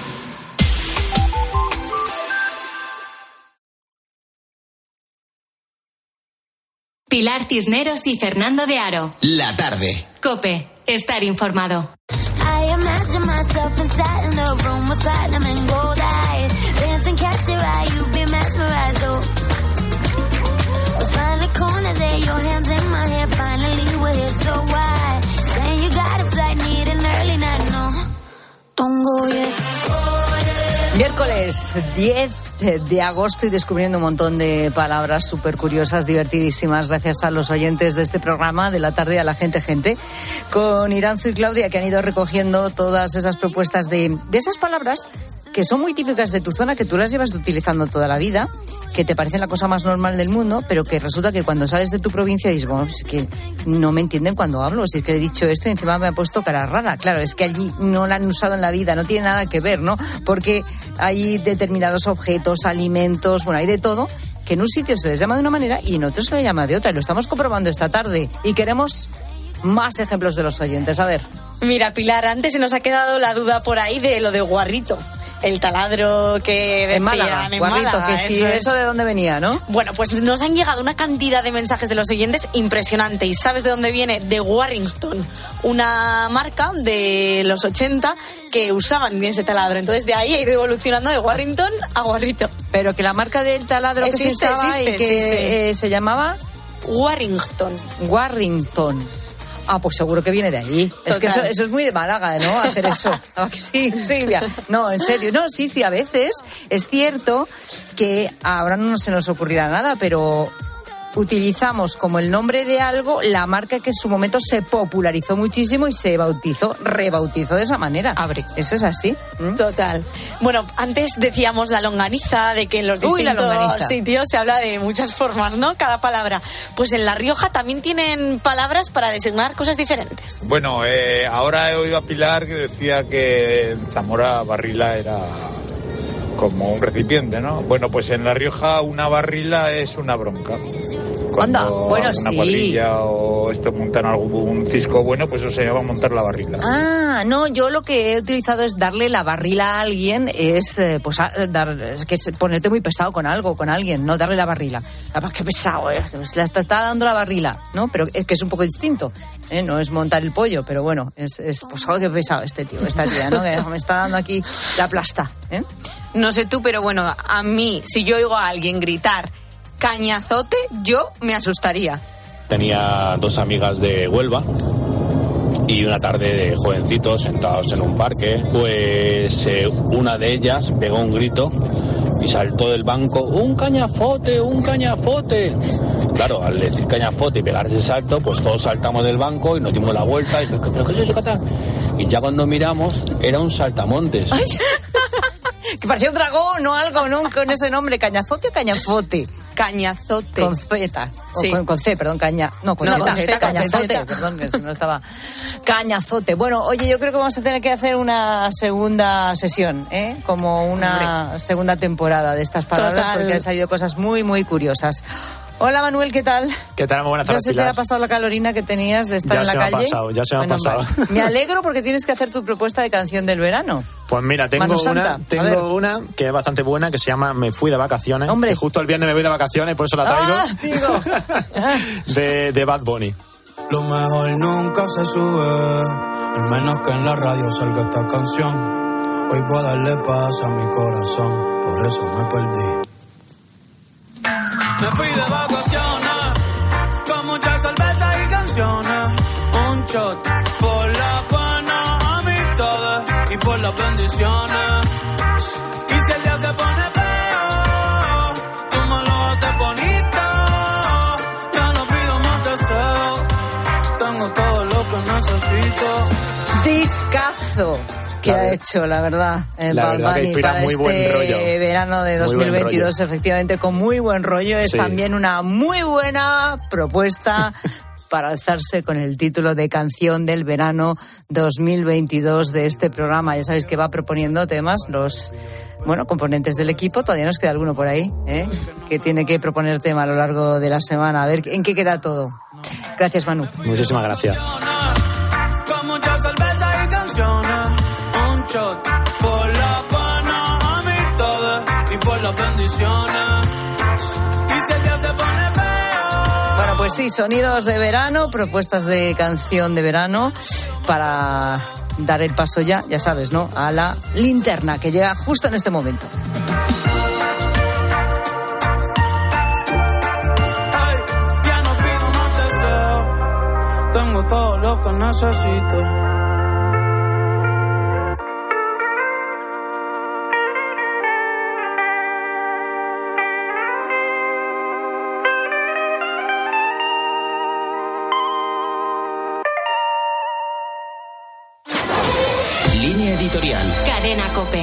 S3: Pilar Cisneros y Fernando de Aro.
S2: La tarde.
S3: Cope, estar informado.
S1: Miércoles diez de agosto y descubriendo un montón de palabras súper curiosas, divertidísimas, gracias a los oyentes de este programa de la tarde, a la gente gente, con Iranzu y Claudia, que han ido recogiendo todas esas propuestas de, de esas palabras que son muy típicas de tu zona, que tú las llevas utilizando toda la vida, que te parecen la cosa más normal del mundo, pero que resulta que cuando sales de tu provincia dices, bueno, es que no me entienden cuando hablo, si es que le he dicho esto y encima me ha puesto cara rara. Claro, es que allí no la han usado en la vida, no tiene nada que ver, ¿no? Porque hay determinados objetos, alimentos, bueno, hay de todo, que en un sitio se les llama de una manera y en otro se les llama de otra. Y lo estamos comprobando esta tarde y queremos más ejemplos de los oyentes. A ver.
S22: Mira, Pilar, antes se nos ha quedado la duda por ahí de lo de guarrito. El taladro que decían
S1: en Málaga,
S22: en
S1: guarrito,
S22: Málaga,
S1: que si
S22: eso,
S1: eso de dónde venía, ¿no?
S22: Bueno, pues nos han llegado una cantidad de mensajes de los oyentes impresionante. ¿Y sabes de dónde viene? De Warrington, una marca de los ochenta que usaban bien ese taladro. Entonces de ahí ha ido evolucionando de Warrington a guarrito.
S1: Pero que la marca del taladro existe, que se usaba existe, y que sí, sí. Eh, se llamaba
S22: Warrington.
S1: Warrington. Ah, pues seguro que viene de allí. Total. Es que eso, eso es muy de Málaga, ¿no? Hacer eso. Sí, Silvia. No, en serio. No, sí, sí, a veces es cierto que ahora no se nos ocurrirá nada, pero utilizamos como el nombre de algo la marca que en su momento se popularizó muchísimo y se bautizó, rebautizó de esa manera.
S22: Abre.
S1: Eso es así. ¿Mm?
S22: Total. Bueno, antes decíamos la longaniza, de que en los
S1: Uy,
S22: distintos sitios se habla de muchas formas, ¿no? Cada palabra. Pues en La Rioja también tienen palabras para designar cosas diferentes.
S4: Bueno, eh, ahora he oído a Pilar que decía que en Zamora barrila era como un recipiente, ¿no? Bueno, pues en La Rioja una barrila es una bronca.
S1: Anda, bueno,
S4: una
S1: sí.
S4: cuadrilla o esto montan algún cisco bueno, pues eso se llama montar la barrila.
S1: Ah, no, yo lo que he utilizado es darle la barrila a alguien, es eh, pues a, dar, es que es ponerte muy pesado con algo, con alguien, no darle la barrila. Además, qué pesado, ¿eh? Se le está, está dando la barrila, ¿no? Pero es que es un poco distinto, ¿eh? No es montar el pollo, pero bueno, es, es pues algo que pesado este tío, esta tía, ¿no? Que me está dando aquí la plasta, ¿eh?
S8: No sé tú, pero bueno, a mí, si yo oigo a alguien gritar cañazote, yo me asustaría.
S10: Tenía dos amigas de Huelva y una tarde de jovencitos sentados en un parque, pues eh, una de ellas pegó un grito y saltó del banco: ¡un cañafote, un cañafote! Claro, al decir cañafote y pegar ese salto, pues todos saltamos del banco y nos dimos la vuelta y ¿pero qué es eso, Catán? Y ya cuando miramos, era un saltamontes.
S1: Ay, que parecía un dragón o algo, ¿no? Con ese nombre, cañazote o cañafote.
S8: Cañazote.
S1: Con Z.
S8: Sí.
S1: Con, con C, perdón, caña. No, con
S8: no,
S1: Z.
S8: Con Z,
S1: cañazote.
S8: con Z.
S1: Perdón, que no estaba. Cañazote. Bueno, oye, yo creo que vamos a tener que hacer una segunda sesión, ¿eh? Como una Hombre. segunda temporada de estas palabras, Total. porque han salido cosas muy, muy curiosas. Hola Manuel, ¿qué tal?
S23: ¿Qué tal? Muy buenas tardes,
S1: ¿Ya se
S23: Pilar?
S1: te ha pasado la calorina que tenías de estar
S23: ya
S1: en la
S23: se
S1: calle?
S23: Ya se me ha pasado, ya se me bueno, ha pasado.
S1: Vale. Me alegro porque tienes que hacer tu propuesta de canción del verano.
S23: Pues mira, tengo
S1: Manu
S23: una
S1: Santa,
S23: tengo una que es bastante buena, que se llama Me fui de vacaciones.
S1: Hombre.
S23: Que justo el viernes me voy de vacaciones, por eso la traigo.
S1: Ah, digo.
S23: de, de Bad Bunny.
S24: Lo mejor nunca se sube, al menos que en la radio salga esta canción. Hoy voy a darle paz a mi corazón, por eso me perdí. Me fui de vacaciones, con muchas cervezas y canciones. Un shot por la buena amistad y por las bendiciones. Y si el día se pone feo, tú me lo haces bonito. Ya no pido más deseos, tengo todo lo que necesito.
S1: Discazo que ha hecho, la verdad, el
S23: la verdad que
S1: para
S23: muy
S1: este
S23: buen rollo.
S1: verano de dos mil veintidós, efectivamente, con muy buen rollo. Es sí. también una muy buena propuesta para alzarse con el título de Canción del Verano dos mil veintidós de este programa. Ya sabéis que va proponiendo temas los bueno componentes del equipo. Todavía nos queda alguno por ahí, ¿eh? que tiene que proponer tema a lo largo de la semana. A ver en qué queda todo. Gracias, Manu.
S23: Muchísimas gracias.
S24: Con muchas cervezas y canciones. Un shot por la buena amistad y por las bendiciones. Y si el día se pone feo.
S1: Bueno, pues sí, sonidos de verano, propuestas de canción de verano para dar el paso ya, ya sabes, ¿no? A la linterna que llega justo en este momento.
S24: Ay, ya no pido más deseo, tengo todo lo que necesito.
S2: Editorial.
S3: Cadena COPE.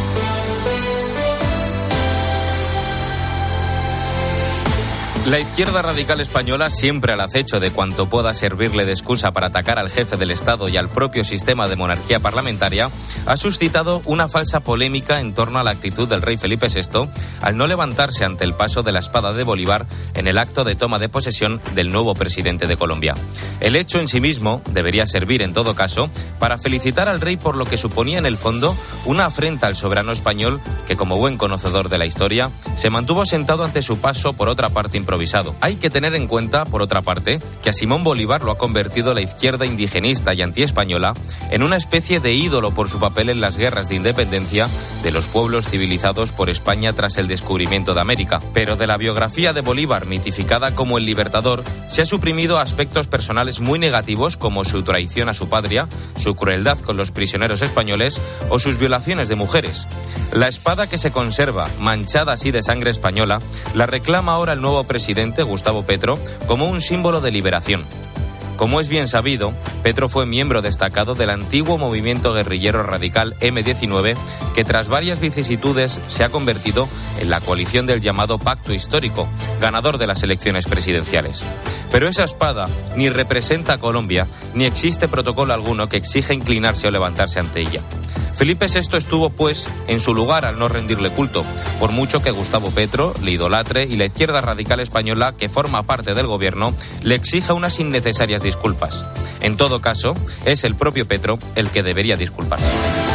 S25: La izquierda radical española, siempre al acecho de cuanto pueda servirle de excusa para atacar al jefe del Estado y al propio sistema de monarquía parlamentaria, ha suscitado una falsa polémica en torno a la actitud del rey Felipe sexto al no levantarse ante el paso de la espada de Bolívar en el acto de toma de posesión del nuevo presidente de Colombia. El hecho en sí mismo debería servir, en todo caso, para felicitar al rey por lo que suponía en el fondo una afrenta al soberano español que, como buen conocedor de la historia, se mantuvo sentado ante su paso por otra parte improvisada improvisado. Hay que tener en cuenta, por otra parte, que a Simón Bolívar lo ha convertido la izquierda indigenista y antiespañola en una especie de ídolo por su papel en las guerras de independencia de los pueblos civilizados por España tras el descubrimiento de América. Pero de la biografía de Bolívar, mitificada como el libertador, se ha suprimido aspectos personales muy negativos como su traición a su patria, su crueldad con los prisioneros españoles o sus violaciones de mujeres. La espada que se conserva, manchada así de sangre española, la reclama ahora el nuevo presidente, Gustavo Petro, como un símbolo de liberación. Como es bien sabido, Petro fue miembro destacado del antiguo movimiento guerrillero radical eme diecinueve, que tras varias vicisitudes se ha convertido en la coalición del llamado Pacto Histórico, ganador de las elecciones presidenciales. Pero esa espada ni representa a Colombia, ni existe protocolo alguno que exija inclinarse o levantarse ante ella. Felipe sexto estuvo, pues, en su lugar al no rendirle culto, por mucho que Gustavo Petro le idolatre y la izquierda radical española, que forma parte del gobierno, le exija unas innecesarias disculpas. En todo caso, es el propio Petro el que debería disculparse.